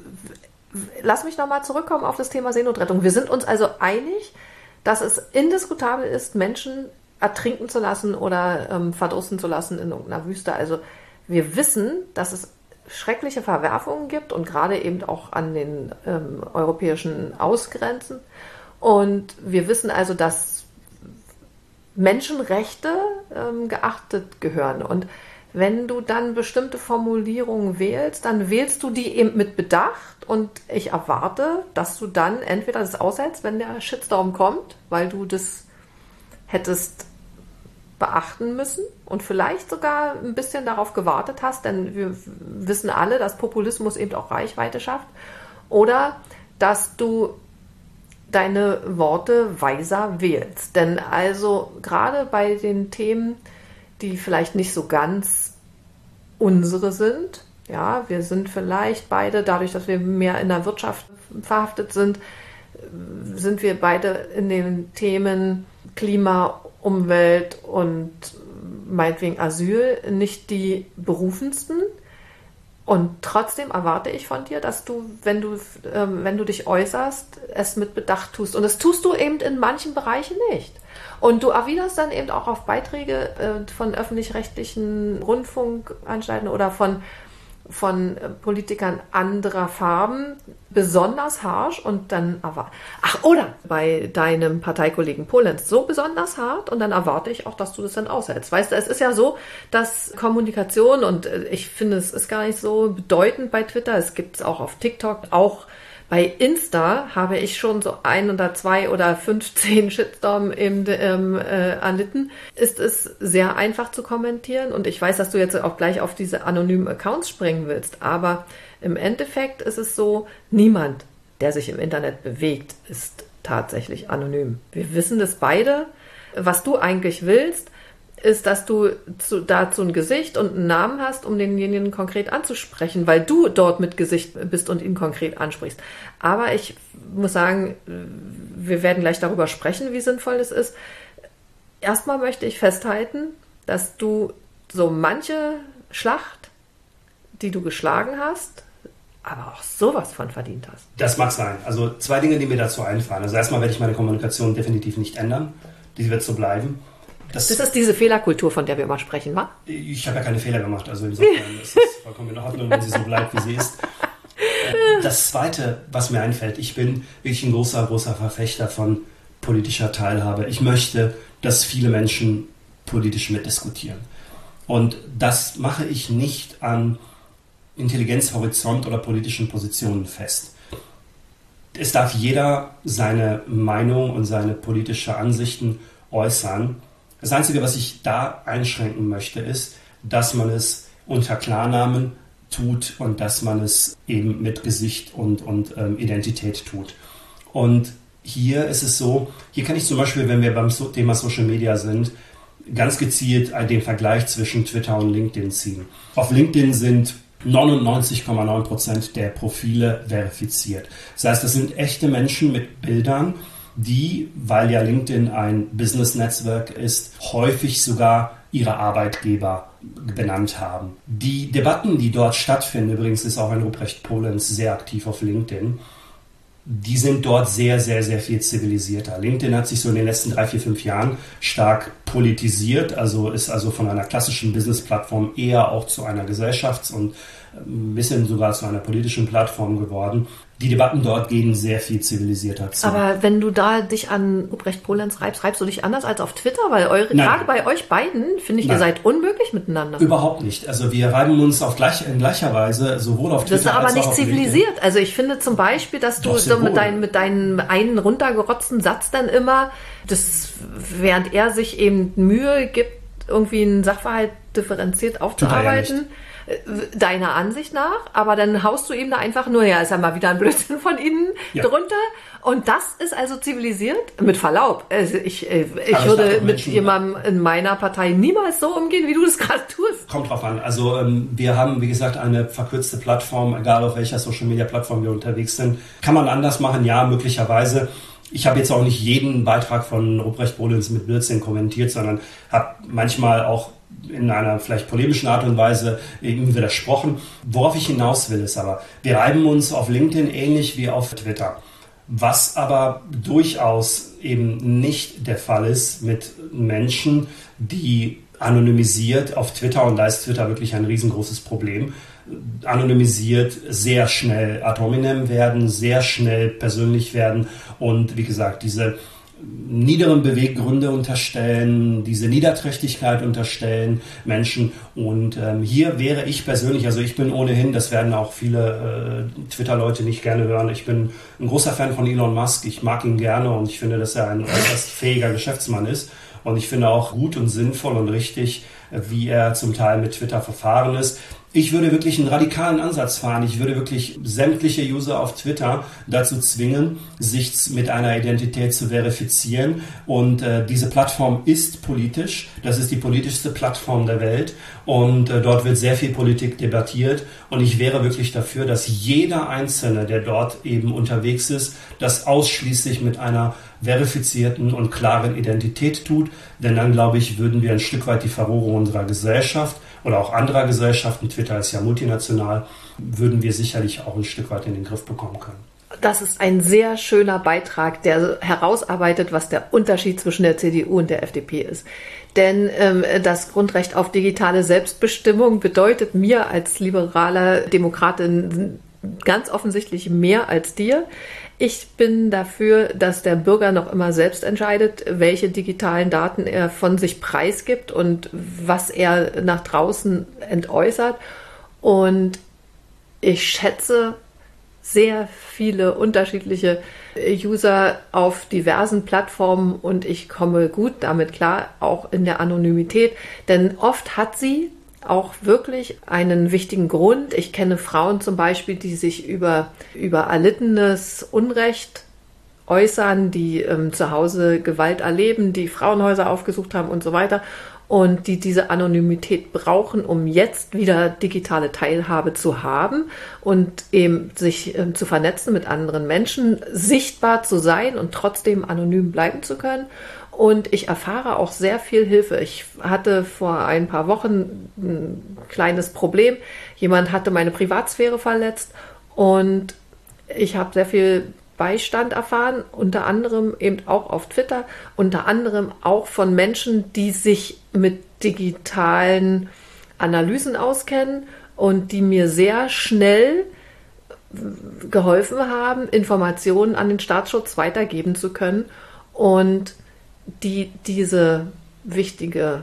lass mich nochmal zurückkommen auf das Thema Seenotrettung. Wir sind uns also einig, dass es indiskutabel ist, Menschen ertrinken zu lassen oder verdursten zu lassen in irgendeiner Wüste. Also wir wissen, dass es schreckliche Verwerfungen gibt und gerade eben auch an den europäischen Außengrenzen. Und wir wissen also, dass Menschenrechte geachtet gehören. Und wenn du dann bestimmte Formulierungen wählst, dann wählst du die eben mit Bedacht. Und ich erwarte, dass du dann entweder das aushältst, wenn der Shitstorm kommt, weil du das hättest beachten müssen und vielleicht sogar ein bisschen darauf gewartet hast, denn wir wissen alle, dass Populismus eben auch Reichweite schafft, oder dass du deine Worte weiser wählst. Denn also gerade bei den Themen, die vielleicht nicht so ganz unsere sind, ja, wir sind vielleicht beide, dadurch, dass wir mehr in der Wirtschaft verhaftet sind wir beide in den Themen Klima, Umwelt und meinetwegen Asyl nicht die berufensten. Und trotzdem erwarte ich von dir, dass du, wenn du dich äußerst, es mit Bedacht tust. Und das tust du eben in manchen Bereichen nicht. Und du erwiderst dann eben auch auf Beiträge von öffentlich-rechtlichen Rundfunkanstalten oder von Politikern anderer Farben besonders harsch und dann oder bei deinem Parteikollegen Polenz so besonders hart und dann erwarte ich auch, dass du das dann aushältst. Weißt du, es ist ja so, dass Kommunikation und ich finde, es ist gar nicht so bedeutend bei Twitter, es gibt es auch auf TikTok, auch bei Insta habe ich schon so 1 oder 2 oder 15 Shitstorm erlitten. Ist es sehr einfach zu kommentieren und ich weiß, dass du jetzt auch gleich auf diese anonymen Accounts springen willst, aber im Endeffekt ist es so, niemand, der sich im Internet bewegt, ist tatsächlich anonym. Wir wissen das beide. Was du eigentlich willst, ist, dass du dazu ein Gesicht und einen Namen hast, um denjenigen konkret anzusprechen, weil du dort mit Gesicht bist und ihn konkret ansprichst. Aber ich muss sagen, wir werden gleich darüber sprechen, wie sinnvoll das ist. Erstmal möchte ich festhalten, dass du so manche Schlacht, die du geschlagen hast, aber auch sowas von verdient hast. Das mag sein. Also 2 Dinge, die mir dazu einfallen. Also erstmal werde ich meine Kommunikation definitiv nicht ändern. Die wird so bleiben. Das ist diese Fehlerkultur, von der wir immer sprechen, wa? Ich habe ja keine Fehler gemacht, also insofern ist es vollkommen in Ordnung, wenn sie so bleibt, wie sie ist. Das Zweite, was mir einfällt, ich bin wirklich ein großer Verfechter von politischer Teilhabe. Ich möchte, dass viele Menschen politisch mitdiskutieren. Und das mache ich nicht an Intelligenzhorizont oder politischen Positionen fest. Es darf jeder seine Meinung und seine politische Ansichten äußern. Das Einzige, was ich da einschränken möchte, ist, dass man es unter Klarnamen tut und dass man es eben mit Gesicht und Identität tut. Und hier ist es so, hier kann ich zum Beispiel, wenn wir beim Thema Social Media sind, ganz gezielt den Vergleich zwischen Twitter und LinkedIn ziehen. Auf LinkedIn sind 99,9% der Profile verifiziert. Das heißt, das sind echte Menschen mit Bildern, die, weil ja LinkedIn ein Business-Netzwerk ist, häufig sogar ihre Arbeitgeber benannt haben. Die Debatten, die dort stattfinden, übrigens ist auch ein Ruprecht Polenz sehr aktiv auf LinkedIn, die sind dort sehr, sehr, sehr viel zivilisierter. LinkedIn hat sich so in den letzten 3, 4, 5 Jahren stark politisiert, ist also von einer klassischen Business-Plattform eher auch zu einer Gesellschafts- und ein bisschen sogar zu einer politischen Plattform geworden. Die Debatten dort gehen sehr viel zivilisierter zu. Aber wenn du da dich an Ruprecht Polenz reibst du dich anders als auf Twitter? Weil gerade bei euch beiden, finde ich, ihr seid unmöglich miteinander. Überhaupt nicht. Also wir reiben uns in gleicher Weise sowohl auf Twitter als auch auf Das ist aber nicht zivilisiert. Also ich finde zum Beispiel, dass du so mit deinem einen runtergerotzten Satz dann immer, während er sich eben Mühe gibt, irgendwie einen Sachverhalt differenziert aufzuarbeiten, deiner Ansicht nach, aber dann haust du ihm da einfach nur, ist ja mal wieder ein Blödsinn von ihnen drunter. Und das ist also zivilisiert? Mit Verlaub. Also ich würde mit jemandem in meiner Partei niemals so umgehen, wie du das gerade tust. Kommt drauf an. Also wir haben, wie gesagt, eine verkürzte Plattform, egal auf welcher Social-Media-Plattform wir unterwegs sind. Kann man anders machen? Ja, möglicherweise. Ich habe jetzt auch nicht jeden Beitrag von Ruprecht Polenz mit Blödsinn kommentiert, sondern habe manchmal auch in einer vielleicht polemischen Art und Weise ihm widersprochen. Worauf ich hinaus will, ist aber, wir reiben uns auf LinkedIn ähnlich wie auf Twitter. Was aber durchaus eben nicht der Fall ist mit Menschen, die anonymisiert auf Twitter, und da ist Twitter wirklich ein riesengroßes Problem, anonymisiert sehr schnell ad hominem werden, sehr schnell persönlich werden und wie gesagt, diese niederen Beweggründe unterstellen, diese Niederträchtigkeit unterstellen Menschen. Und hier wäre ich persönlich, also ich bin ohnehin, das werden auch viele Twitter-Leute nicht gerne hören, ich bin ein großer Fan von Elon Musk, ich mag ihn gerne und ich finde, dass er ein äußerst fähiger Geschäftsmann ist. Und ich finde auch gut und sinnvoll und richtig, wie er zum Teil mit Twitter verfahren ist. Ich würde wirklich einen radikalen Ansatz fahren. Ich würde wirklich sämtliche User auf Twitter dazu zwingen, sich mit einer Identität zu verifizieren. Und diese Plattform ist politisch. Das ist die politischste Plattform der Welt. Und dort wird sehr viel Politik debattiert. Und ich wäre wirklich dafür, dass jeder Einzelne, der dort eben unterwegs ist, das ausschließlich mit einer verifizierten und klaren Identität tut. Denn dann, glaube ich, würden wir ein Stück weit die Verrohung unserer Gesellschaft oder auch anderer Gesellschaften, Twitter ist ja multinational, würden wir sicherlich auch ein Stück weit in den Griff bekommen können. Das ist ein sehr schöner Beitrag, der herausarbeitet, was der Unterschied zwischen der CDU und der FDP ist. Denn das Grundrecht auf digitale Selbstbestimmung bedeutet mir als liberaler Demokratin ganz offensichtlich mehr als dir. Ich bin dafür, dass der Bürger noch immer selbst entscheidet, welche digitalen Daten er von sich preisgibt und was er nach draußen entäußert. Und ich schätze sehr viele unterschiedliche User auf diversen Plattformen und ich komme gut damit klar, auch in der Anonymität. Denn oft hat sie auch wirklich einen wichtigen Grund. Ich kenne Frauen zum Beispiel, die sich über erlittenes Unrecht äußern, die zu Hause Gewalt erleben, die Frauenhäuser aufgesucht haben und so weiter und die diese Anonymität brauchen, um jetzt wieder digitale Teilhabe zu haben und eben sich zu vernetzen mit anderen Menschen, sichtbar zu sein und trotzdem anonym bleiben zu können. Und ich erfahre auch sehr viel Hilfe. Ich hatte vor ein paar Wochen ein kleines Problem. Jemand hatte meine Privatsphäre verletzt und ich habe sehr viel Beistand erfahren, unter anderem eben auch auf Twitter, unter anderem auch von Menschen, die sich mit digitalen Analysen auskennen und die mir sehr schnell geholfen haben, Informationen an den Staatsschutz weitergeben zu können und die diese wichtige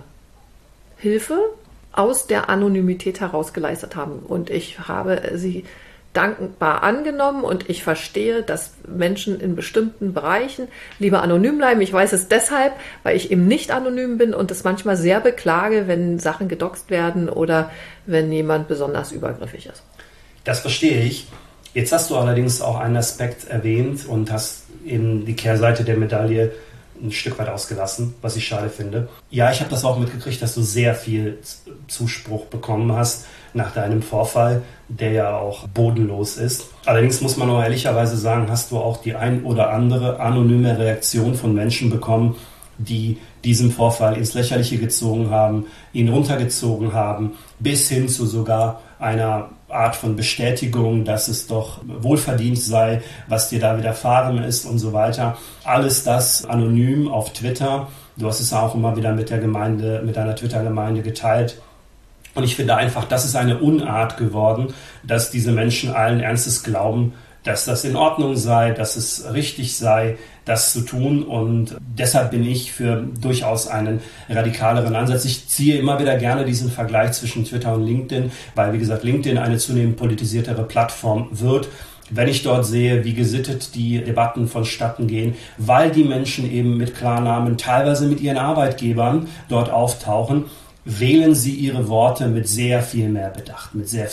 Hilfe aus der Anonymität heraus geleistet haben. Und ich habe sie dankbar angenommen und ich verstehe, dass Menschen in bestimmten Bereichen lieber anonym bleiben. Ich weiß es deshalb, weil ich eben nicht anonym bin und es manchmal sehr beklage, wenn Sachen gedoxt werden oder wenn jemand besonders übergriffig ist. Das verstehe ich. Jetzt hast du allerdings auch einen Aspekt erwähnt und hast eben die Kehrseite der Medaille ein Stück weit ausgelassen, was ich schade finde. Ja, ich habe das auch mitgekriegt, dass du sehr viel Zuspruch bekommen hast nach deinem Vorfall, der ja auch bodenlos ist. Allerdings muss man auch ehrlicherweise sagen, hast du auch die ein oder andere anonyme Reaktion von Menschen bekommen, die diesen Vorfall ins Lächerliche gezogen haben, ihn runtergezogen haben, bis hin zu sogar einer Art von Bestätigung, dass es doch wohlverdient sei, was dir da widerfahren ist und so weiter. Alles das anonym auf Twitter. Du hast es auch immer wieder mit deiner Twitter-Gemeinde geteilt. Und ich finde einfach, das ist eine Unart geworden, dass diese Menschen allen Ernstes glauben, dass das in Ordnung sei, dass es richtig sei, das zu tun. Und deshalb bin ich für durchaus einen radikaleren Ansatz. Ich ziehe immer wieder gerne diesen Vergleich zwischen Twitter und LinkedIn, weil, wie gesagt, LinkedIn eine zunehmend politisiertere Plattform wird. Wenn ich dort sehe, wie gesittet die Debatten vonstatten gehen, weil die Menschen eben mit Klarnamen, teilweise mit ihren Arbeitgebern dort auftauchen, wählen sie ihre Worte mit sehr viel mehr Bedacht.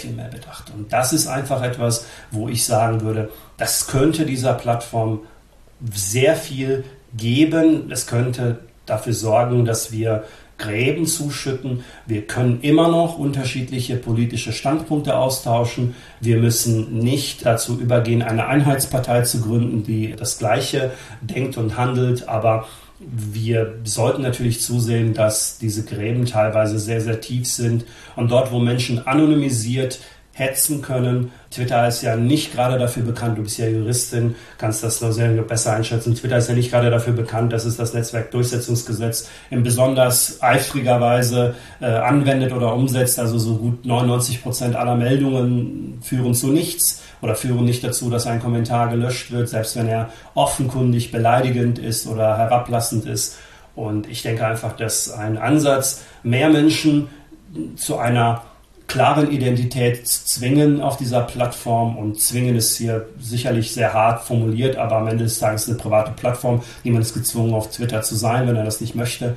Und das ist einfach etwas, wo ich sagen würde, das könnte dieser Plattform sehr viel geben. Es könnte dafür sorgen, dass wir Gräben zuschütten. Wir können immer noch unterschiedliche politische Standpunkte austauschen. Wir müssen nicht dazu übergehen, eine Einheitspartei zu gründen, die das Gleiche denkt und handelt, aber wir sollten natürlich zusehen, dass diese Gräben teilweise sehr, sehr tief sind und dort, wo Menschen anonymisiert hetzen können. Twitter ist ja nicht gerade dafür bekannt, du bist ja Juristin, kannst das noch sehr besser einschätzen. Twitter ist ja nicht gerade dafür bekannt, dass es das Netzwerkdurchsetzungsgesetz in besonders eifriger Weise anwendet oder umsetzt. Also so gut 99% aller Meldungen führen zu nichts oder führen nicht dazu, dass ein Kommentar gelöscht wird, selbst wenn er offenkundig beleidigend ist oder herablassend ist. Und ich denke einfach, dass ein Ansatz, mehr Menschen zu einer klaren Identität zwingen auf dieser Plattform, und zwingen ist hier sicherlich sehr hart formuliert, aber am Ende des Tages eine private Plattform. Niemand ist gezwungen, auf Twitter zu sein, wenn er das nicht möchte.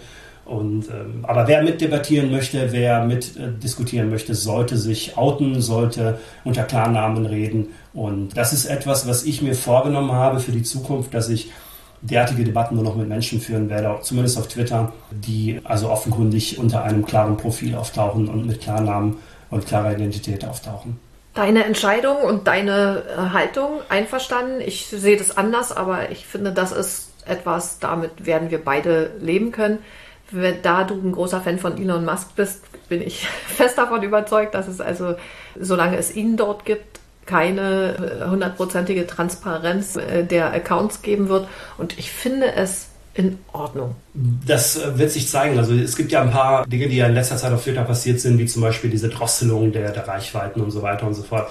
Aber wer mitdebattieren möchte, wer mitdiskutieren möchte, sollte sich outen, sollte unter Klarnamen reden. Und das ist etwas, was ich mir vorgenommen habe für die Zukunft, dass ich derartige Debatten nur noch mit Menschen führen werde, zumindest auf Twitter, die also offenkundig unter einem klaren Profil auftauchen und mit Klarnamen und klarer Identität auftauchen. Deine Entscheidung und deine Haltung einverstanden. Ich sehe das anders, aber ich finde, das ist etwas, damit werden wir beide leben können. Da du ein großer Fan von Elon Musk bist, bin ich fest davon überzeugt, dass es also, solange es ihn dort gibt, keine 100%ige Transparenz der Accounts geben wird. Und ich finde es in Ordnung. Das wird sich zeigen. Also es gibt ja ein paar Dinge, die ja in letzter Zeit auf Twitter passiert sind, wie zum Beispiel diese Drosselung der Reichweiten und so weiter und so fort.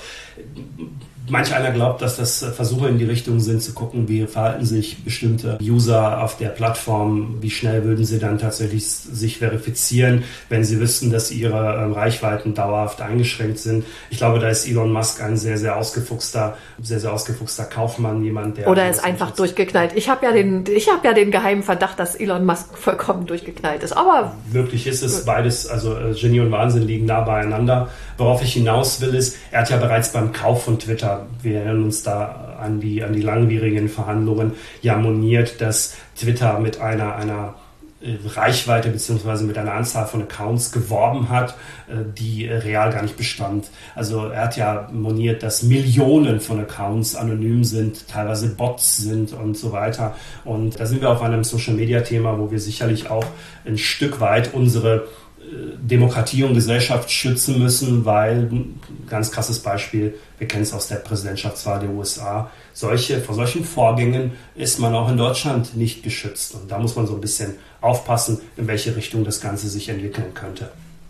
Manch einer glaubt, dass das Versuche in die Richtung sind, zu gucken, wie verhalten sich bestimmte User auf der Plattform, wie schnell würden sie dann tatsächlich sich verifizieren, wenn sie wüssten, dass ihre Reichweiten dauerhaft eingeschränkt sind. Ich glaube, da ist Elon Musk ein sehr, sehr ausgefuchster Kaufmann, jemand, der... Oder ist einfach durchgeknallt. Ich habe ja den geheimen Verdacht, dass Elon Musk vollkommen durchgeknallt ist, aber... Wirklich ist es beides, also Genie und Wahnsinn liegen nah beieinander. Worauf ich hinaus will, ist, er hat ja bereits beim Kauf von Twitter, wir erinnern uns da an die langwierigen Verhandlungen, ja moniert, dass Twitter mit einer Reichweite bzw. mit einer Anzahl von Accounts geworben hat, die real gar nicht bestand. Also er hat ja moniert, dass Millionen von Accounts anonym sind, teilweise Bots sind und so weiter. Und da sind wir auf einem Social-Media-Thema, wo wir sicherlich auch ein Stück weit unsere Demokratie und Gesellschaft schützen müssen, weil, ganz krasses Beispiel, wir kennen es aus der Präsidentschaftswahl der USA, vor solchen Vorgängen ist man auch in Deutschland nicht geschützt. Und da muss man so ein bisschen aufpassen, in welche Richtung das Ganze sich entwickeln könnte.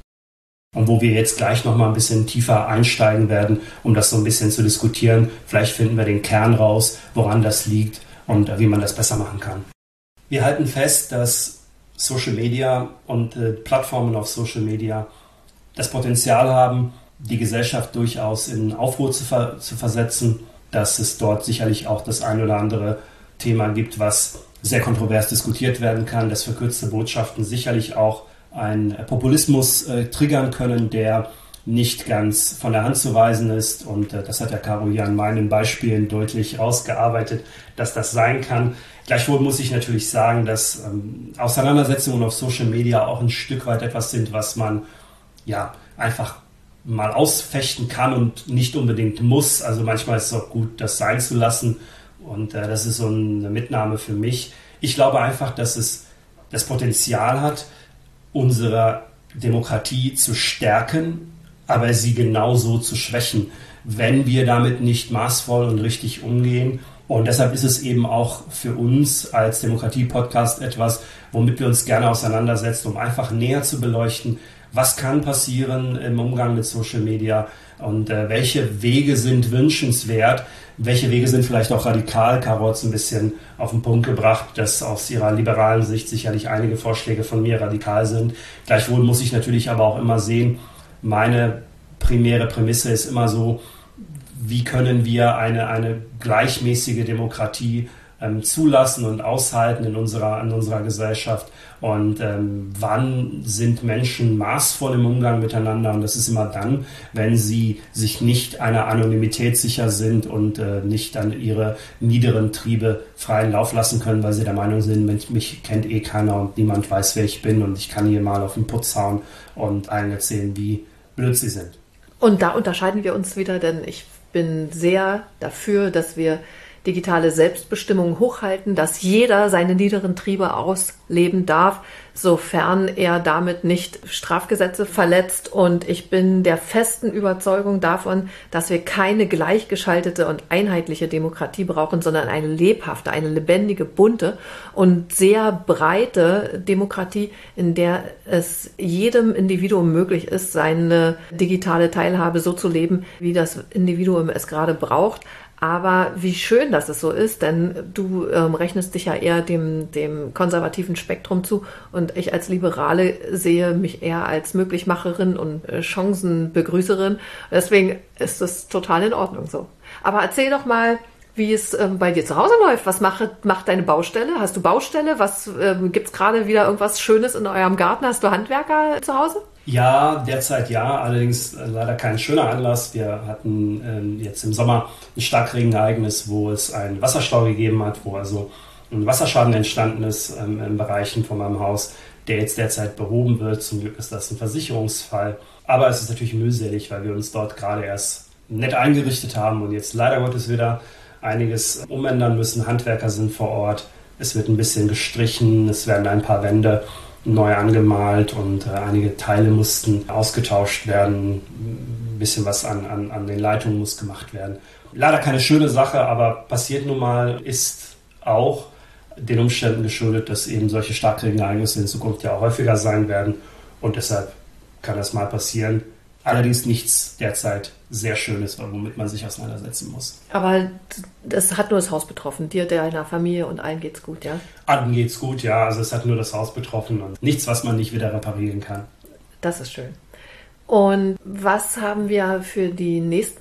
Und wo wir jetzt gleich nochmal ein bisschen tiefer einsteigen werden, um das so ein bisschen zu diskutieren. Vielleicht finden wir den Kern raus, woran das liegt und wie man das besser machen kann. Wir halten fest, dass Social Media und Plattformen auf Social Media das Potenzial haben, die Gesellschaft durchaus in Aufruhr zu versetzen, dass es dort sicherlich auch das ein oder andere Thema gibt, was sehr kontrovers diskutiert werden kann, dass verkürzte Botschaften sicherlich auch einen Populismus triggern können, der nicht ganz von der Hand zu weisen ist. Und das hat ja Caro hier an meinen Beispielen deutlich ausgearbeitet, dass das sein kann. Gleichwohl muss ich natürlich sagen, dass Auseinandersetzungen auf Social Media auch ein Stück weit etwas sind, was man ja einfach mal ausfechten kann und nicht unbedingt muss. Also manchmal ist es auch gut, das sein zu lassen. Und das ist so eine Mitnahme für mich. Ich glaube einfach, dass es das Potenzial hat, unsere Demokratie zu stärken, aber sie genauso zu schwächen, wenn wir damit nicht maßvoll und richtig umgehen. Und deshalb ist es eben auch für uns als Demokratie-Podcast etwas, womit wir uns gerne auseinandersetzen, um einfach näher zu beleuchten, was kann passieren im Umgang mit Social Media und welche Wege sind wünschenswert, welche Wege sind vielleicht auch radikal. Caro hat es ein bisschen auf den Punkt gebracht, dass aus ihrer liberalen Sicht sicherlich einige Vorschläge von mir radikal sind. Gleichwohl muss ich natürlich aber auch immer sehen, meine primäre Prämisse ist immer so, wie können wir eine gleichmäßige Demokratie zulassen und aushalten in unserer Gesellschaft und wann sind Menschen maßvoll im Umgang miteinander, und das ist immer dann, wenn sie sich nicht einer Anonymität sicher sind und nicht an ihre niederen Triebe freien Lauf lassen können, weil sie der Meinung sind, mich kennt eh keiner und niemand weiß, wer ich bin und ich kann hier mal auf den Putz hauen und allen erzählen, wie blöd sie sind. Und da unterscheiden wir uns wieder, denn ich bin sehr dafür, dass wir digitale Selbstbestimmung hochhalten, dass jeder seine niederen Triebe ausleben darf, sofern er damit nicht Strafgesetze verletzt. Und ich bin der festen Überzeugung davon, dass wir keine gleichgeschaltete und einheitliche Demokratie brauchen, sondern eine lebhafte, eine lebendige, bunte und sehr breite Demokratie, in der es jedem Individuum möglich ist, seine digitale Teilhabe so zu leben, wie das Individuum es gerade braucht. Aber wie schön, dass es so ist, denn du rechnest dich ja eher dem konservativen Spektrum zu und ich als Liberale sehe mich eher als Möglichmacherin und Chancenbegrüßerin. Deswegen ist es total in Ordnung so. Aber erzähl doch mal, wie es bei dir zu Hause läuft. Was macht deine Baustelle? Hast du Baustelle? Was gibt's gerade wieder irgendwas Schönes in eurem Garten? Hast du Handwerker zu Hause? Ja, derzeit ja, allerdings leider kein schöner Anlass. Wir hatten jetzt im Sommer ein Starkregenereignis, wo es einen Wasserstau gegeben hat, wo also ein Wasserschaden entstanden ist in Bereichen von meinem Haus, der jetzt derzeit behoben wird. Zum Glück ist das ein Versicherungsfall. Aber es ist natürlich mühselig, weil wir uns dort gerade erst nett eingerichtet haben und jetzt leider Gottes wieder einiges umändern müssen. Handwerker sind vor Ort, es wird ein bisschen gestrichen, es werden ein paar Wände neu angemalt und einige Teile mussten ausgetauscht werden. Ein bisschen was an den Leitungen muss gemacht werden. Leider keine schöne Sache, aber passiert nun mal, ist auch den Umständen geschuldet, dass eben solche Starkregenereignisse in Zukunft ja auch häufiger sein werden und deshalb kann das mal passieren. Allerdings nichts derzeit sehr Schönes, womit man sich auseinandersetzen muss. Aber das hat nur das Haus betroffen. Dir, deiner Familie und allen geht's gut, ja? Allen geht's gut, ja. Also es hat nur das Haus betroffen und nichts, was man nicht wieder reparieren kann. Das ist schön. Und was haben wir für die nächsten,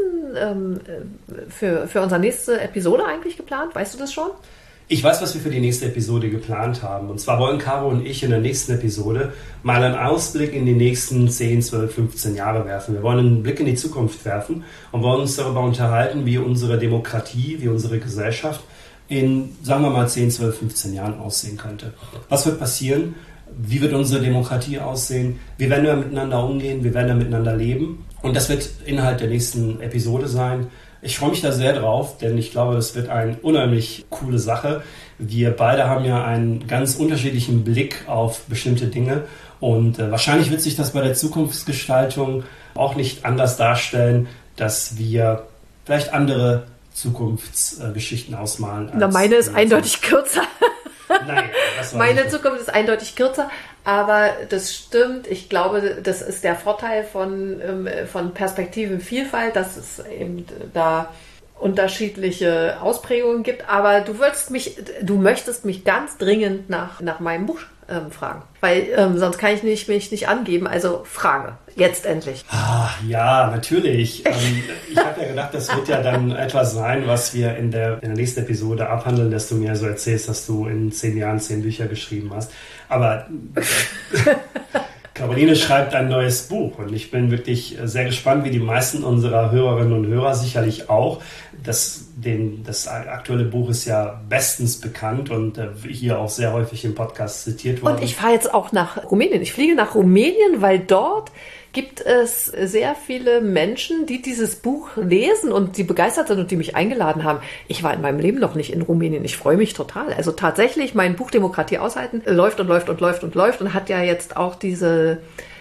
für unsere nächste Episode eigentlich geplant? Weißt du das schon? Ich weiß, was wir für die nächste Episode geplant haben. Und zwar wollen Caro und ich in der nächsten Episode mal einen Ausblick in die nächsten 10, 12, 15 Jahre werfen. Wir wollen einen Blick in die Zukunft werfen und wollen uns darüber unterhalten, wie unsere Demokratie, wie unsere Gesellschaft in, sagen wir mal, 10, 12, 15 Jahren aussehen könnte. Was wird passieren? Wie wird unsere Demokratie aussehen? Wie werden wir miteinander umgehen? Wie werden wir miteinander leben? Und das wird Inhalt der nächsten Episode sein. Ich freue mich da sehr drauf, denn ich glaube, es wird eine unheimlich coole Sache. Wir beide haben ja einen ganz unterschiedlichen Blick auf bestimmte Dinge und wahrscheinlich wird sich das bei der Zukunftsgestaltung auch nicht anders darstellen, dass wir vielleicht andere Zukunftsgeschichten ausmalen. Na, meine ist eindeutig kürzer. Nein, meine Zukunft ist eindeutig kürzer, aber das stimmt. Ich glaube, das ist der Vorteil von Perspektivenvielfalt, dass es eben da unterschiedliche Ausprägungen gibt. Aber du möchtest mich ganz dringend nach meinem Buch fragen, weil sonst kann ich mich nicht angeben. Also Frage, jetzt endlich. Ja, natürlich. Ich habe ja gedacht, das wird ja dann etwas sein, was wir in der nächsten Episode abhandeln, dass du mir so erzählst, dass du in 10 Jahren 10 Bücher geschrieben hast. Aber Caroline schreibt ein neues Buch und ich bin wirklich sehr gespannt, wie die meisten unserer Hörerinnen und Hörer sicherlich auch. Das aktuelle Buch ist ja bestens bekannt und hier auch sehr häufig im Podcast zitiert worden. Und ich fahre jetzt auch nach Rumänien. Ich fliege nach Rumänien, weil dort gibt es sehr viele Menschen, die dieses Buch lesen und die begeistert sind und die mich eingeladen haben. Ich war in meinem Leben noch nicht in Rumänien. Ich freue mich total. Also tatsächlich, mein Buch Demokratie aushalten läuft und hat ja jetzt auch diesen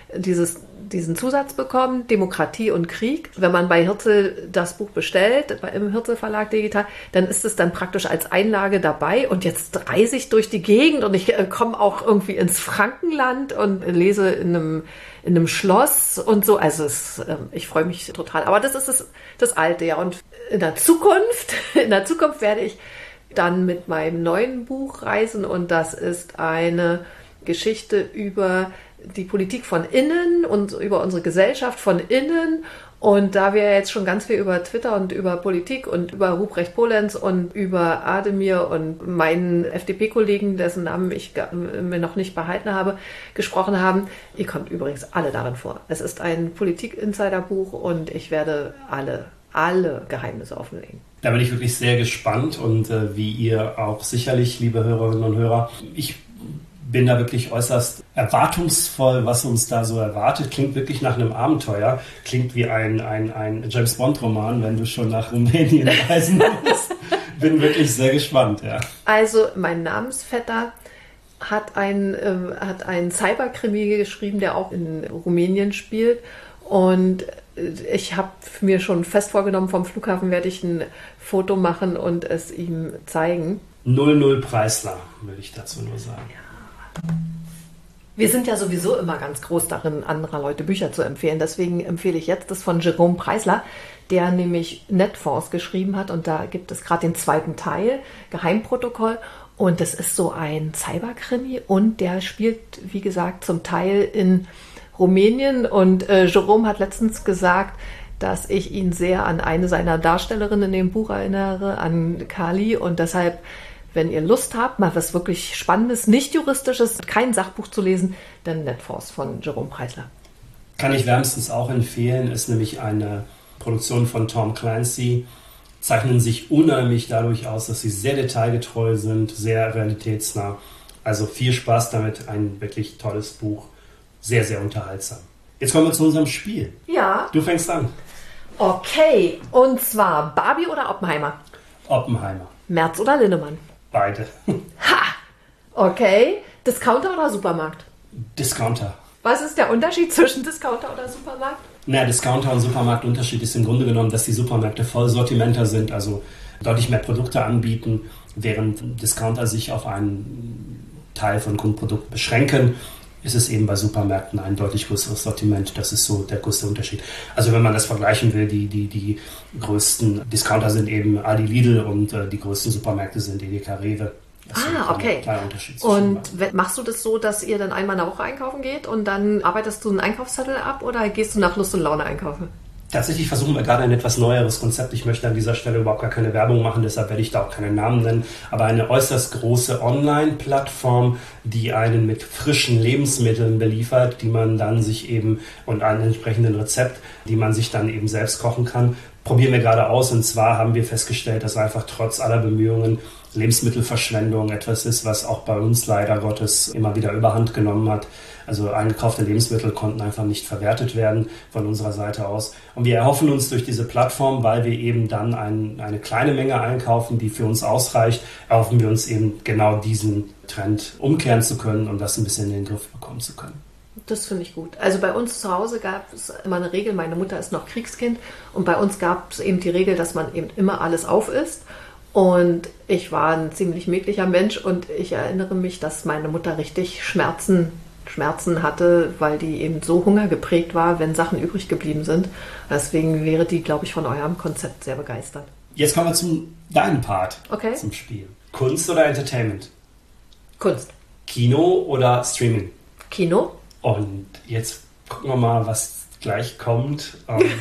Zusatz bekommen, Demokratie und Krieg. Wenn man bei Hirzel das Buch bestellt, im Hirzel Verlag digital, dann ist es dann praktisch als Einlage dabei. Und jetzt reise ich durch die Gegend und ich komme auch irgendwie ins Frankenland und lese in einem Schloss und so. Also ich freue mich total. Aber das ist das Alte, ja. Und in der Zukunft werde ich dann mit meinem neuen Buch reisen und das ist eine Geschichte über die Politik von innen und über unsere Gesellschaft von innen. Und da wir jetzt schon ganz viel über Twitter und über Politik und über Ruprecht Polenz und über Ademir und meinen FDP-Kollegen, dessen Namen ich mir noch nicht behalten habe, gesprochen haben, ihr kommt übrigens alle darin vor. Es ist ein Politik-Insider-Buch und ich werde alle Geheimnisse offenlegen. Da bin ich wirklich sehr gespannt und wie ihr auch sicherlich, liebe Hörerinnen und Hörer, ich bin da wirklich äußerst erwartungsvoll, was uns da so erwartet. Klingt wirklich nach einem Abenteuer. Klingt wie ein James-Bond-Roman, wenn du schon nach Rumänien reisen musst. Bin wirklich sehr gespannt, ja. Also mein Namensvetter hat einen Cyberkrimi geschrieben, der auch in Rumänien spielt. Und ich habe mir schon fest vorgenommen, vom Flughafen werde ich ein Foto machen und es ihm zeigen. 00 Preisler, will ich dazu nur sagen. Ja. Wir sind ja sowieso immer ganz groß darin, anderer Leute Bücher zu empfehlen. Deswegen empfehle ich jetzt das von Jerome Preisler, der nämlich Netfonds geschrieben hat. Und da gibt es gerade den 2. Teil, Geheimprotokoll. Und das ist so ein Cyberkrimi. Und der spielt, wie gesagt, zum Teil in Rumänien. Und Jerome hat letztens gesagt, dass ich ihn sehr an eine seiner Darstellerinnen in dem Buch erinnere, an Kali. Und deshalb, wenn ihr Lust habt, mal was wirklich Spannendes, nicht Juristisches, kein Sachbuch zu lesen, dann Netforce von Jerome Preisler. Kann ich wärmstens auch empfehlen, ist nämlich eine Produktion von Tom Clancy, zeichnen sich unheimlich dadurch aus, dass sie sehr detailgetreu sind, sehr realitätsnah. Also viel Spaß damit, ein wirklich tolles Buch, sehr, sehr unterhaltsam. Jetzt kommen wir zu unserem Spiel. Ja. Du fängst an. Okay, und zwar Barbie oder Oppenheimer? Oppenheimer. Merz oder Linnemann? Beide. Ha! Okay, Discounter oder Supermarkt? Discounter. Was ist der Unterschied zwischen Discounter oder Supermarkt? Na, Discounter und Supermarktunterschied ist im Grunde genommen, dass die Supermärkte Vollsortimenter sind, also deutlich mehr Produkte anbieten, während Discounter sich auf einen Teil von Grundprodukten beschränken, ist es eben bei Supermärkten ein deutlich größeres Sortiment. Das ist so der größte Unterschied. Also wenn man das vergleichen will, die größten Discounter sind eben Aldi, Lidl und die größten Supermärkte sind Edeka, Rewe. Das ist okay. Ein kleiner Unterschied. Und machst du das so, dass ihr dann einmal in der Woche einkaufen geht und dann arbeitest du einen Einkaufszettel ab oder gehst du nach Lust und Laune einkaufen? Tatsächlich versuchen wir gerade ein etwas neueres Konzept. Ich möchte an dieser Stelle überhaupt gar keine Werbung machen, deshalb werde ich da auch keine Namen nennen. Aber eine äußerst große Online-Plattform, die einen mit frischen Lebensmitteln beliefert, die man dann sich eben und einem entsprechenden Rezept, die man sich dann eben selbst kochen kann. Probieren wir gerade aus, und zwar haben wir festgestellt, dass einfach trotz aller Bemühungen Lebensmittelverschwendung etwas ist, was auch bei uns leider Gottes immer wieder Überhand genommen hat. Also eingekaufte Lebensmittel konnten einfach nicht verwertet werden von unserer Seite aus. Und wir erhoffen uns durch diese Plattform, weil wir eben dann eine kleine Menge einkaufen, die für uns ausreicht, erhoffen wir uns eben genau diesen Trend umkehren zu können und das ein bisschen in den Griff bekommen zu können. Das finde ich gut. Also bei uns zu Hause gab es immer eine Regel, meine Mutter ist noch Kriegskind und bei uns gab es eben die Regel, dass man eben immer alles aufisst. Und ich war ein ziemlich mädlicher Mensch und ich erinnere mich, dass meine Mutter richtig Schmerzen hatte, weil die eben so hungergeprägt war, wenn Sachen übrig geblieben sind. Deswegen wäre die, glaube ich, von eurem Konzept sehr begeistert. Jetzt kommen wir zu deinem Part, okay, zum Spiel. Kunst oder Entertainment? Kunst. Kino oder Streaming? Kino. Und jetzt gucken wir mal, was gleich kommt.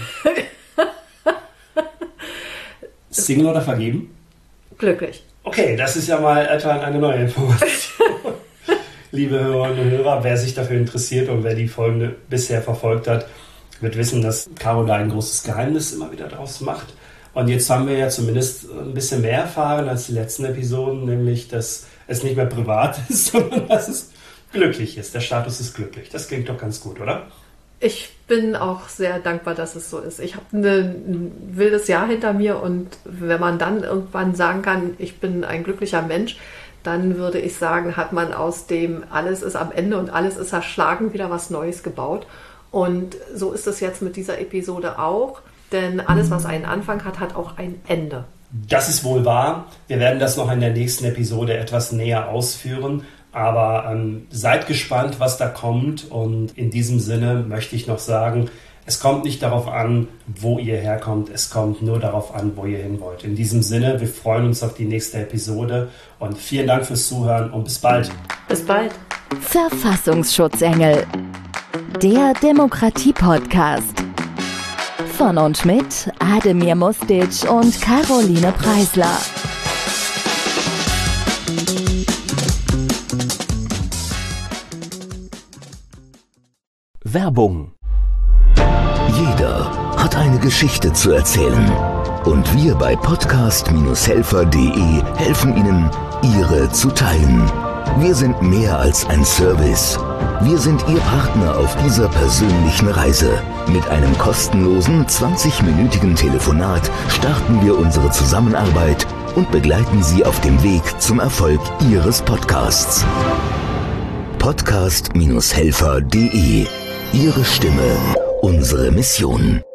Single oder vergeben? Glücklich. Okay, das ist ja mal etwa eine neue Information. Liebe Hörerinnen und Hörer, wer sich dafür interessiert und wer die Folge bisher verfolgt hat, wird wissen, dass Caro da ein großes Geheimnis immer wieder draus macht. Und jetzt haben wir ja zumindest ein bisschen mehr erfahren als die letzten Episoden, nämlich, dass es nicht mehr privat ist, sondern dass es glücklich ist. Der Status ist glücklich. Das klingt doch ganz gut, oder? Ich bin auch sehr dankbar, dass es so ist. Ich habe ein wildes Jahr hinter mir und wenn man dann irgendwann sagen kann, ich bin ein glücklicher Mensch, dann würde ich sagen, hat man aus dem alles ist am Ende und alles ist erschlagen wieder was Neues gebaut. Und so ist es jetzt mit dieser Episode auch, denn alles, was einen Anfang hat, hat auch ein Ende. Das ist wohl wahr. Wir werden das noch in der nächsten Episode etwas näher ausführen. Aber seid gespannt, was da kommt. Und in diesem Sinne möchte ich noch sagen, es kommt nicht darauf an, wo ihr herkommt. Es kommt nur darauf an, wo ihr hin wollt. In diesem Sinne, wir freuen uns auf die nächste Episode. Und vielen Dank fürs Zuhören und bis bald. Bis bald. Verfassungsschutzengel. Der Demokratie-Podcast. Von und mit Ademir Mostic und Caroline Preisler. Werbung. Jeder hat eine Geschichte zu erzählen. Und wir bei podcast-helfer.de helfen Ihnen, Ihre zu teilen. Wir sind mehr als ein Service. Wir sind Ihr Partner auf dieser persönlichen Reise. Mit einem kostenlosen 20-minütigen Telefonat starten wir unsere Zusammenarbeit und begleiten Sie auf dem Weg zum Erfolg Ihres Podcasts. podcast-helfer.de. Ihre Stimme, unsere Mission.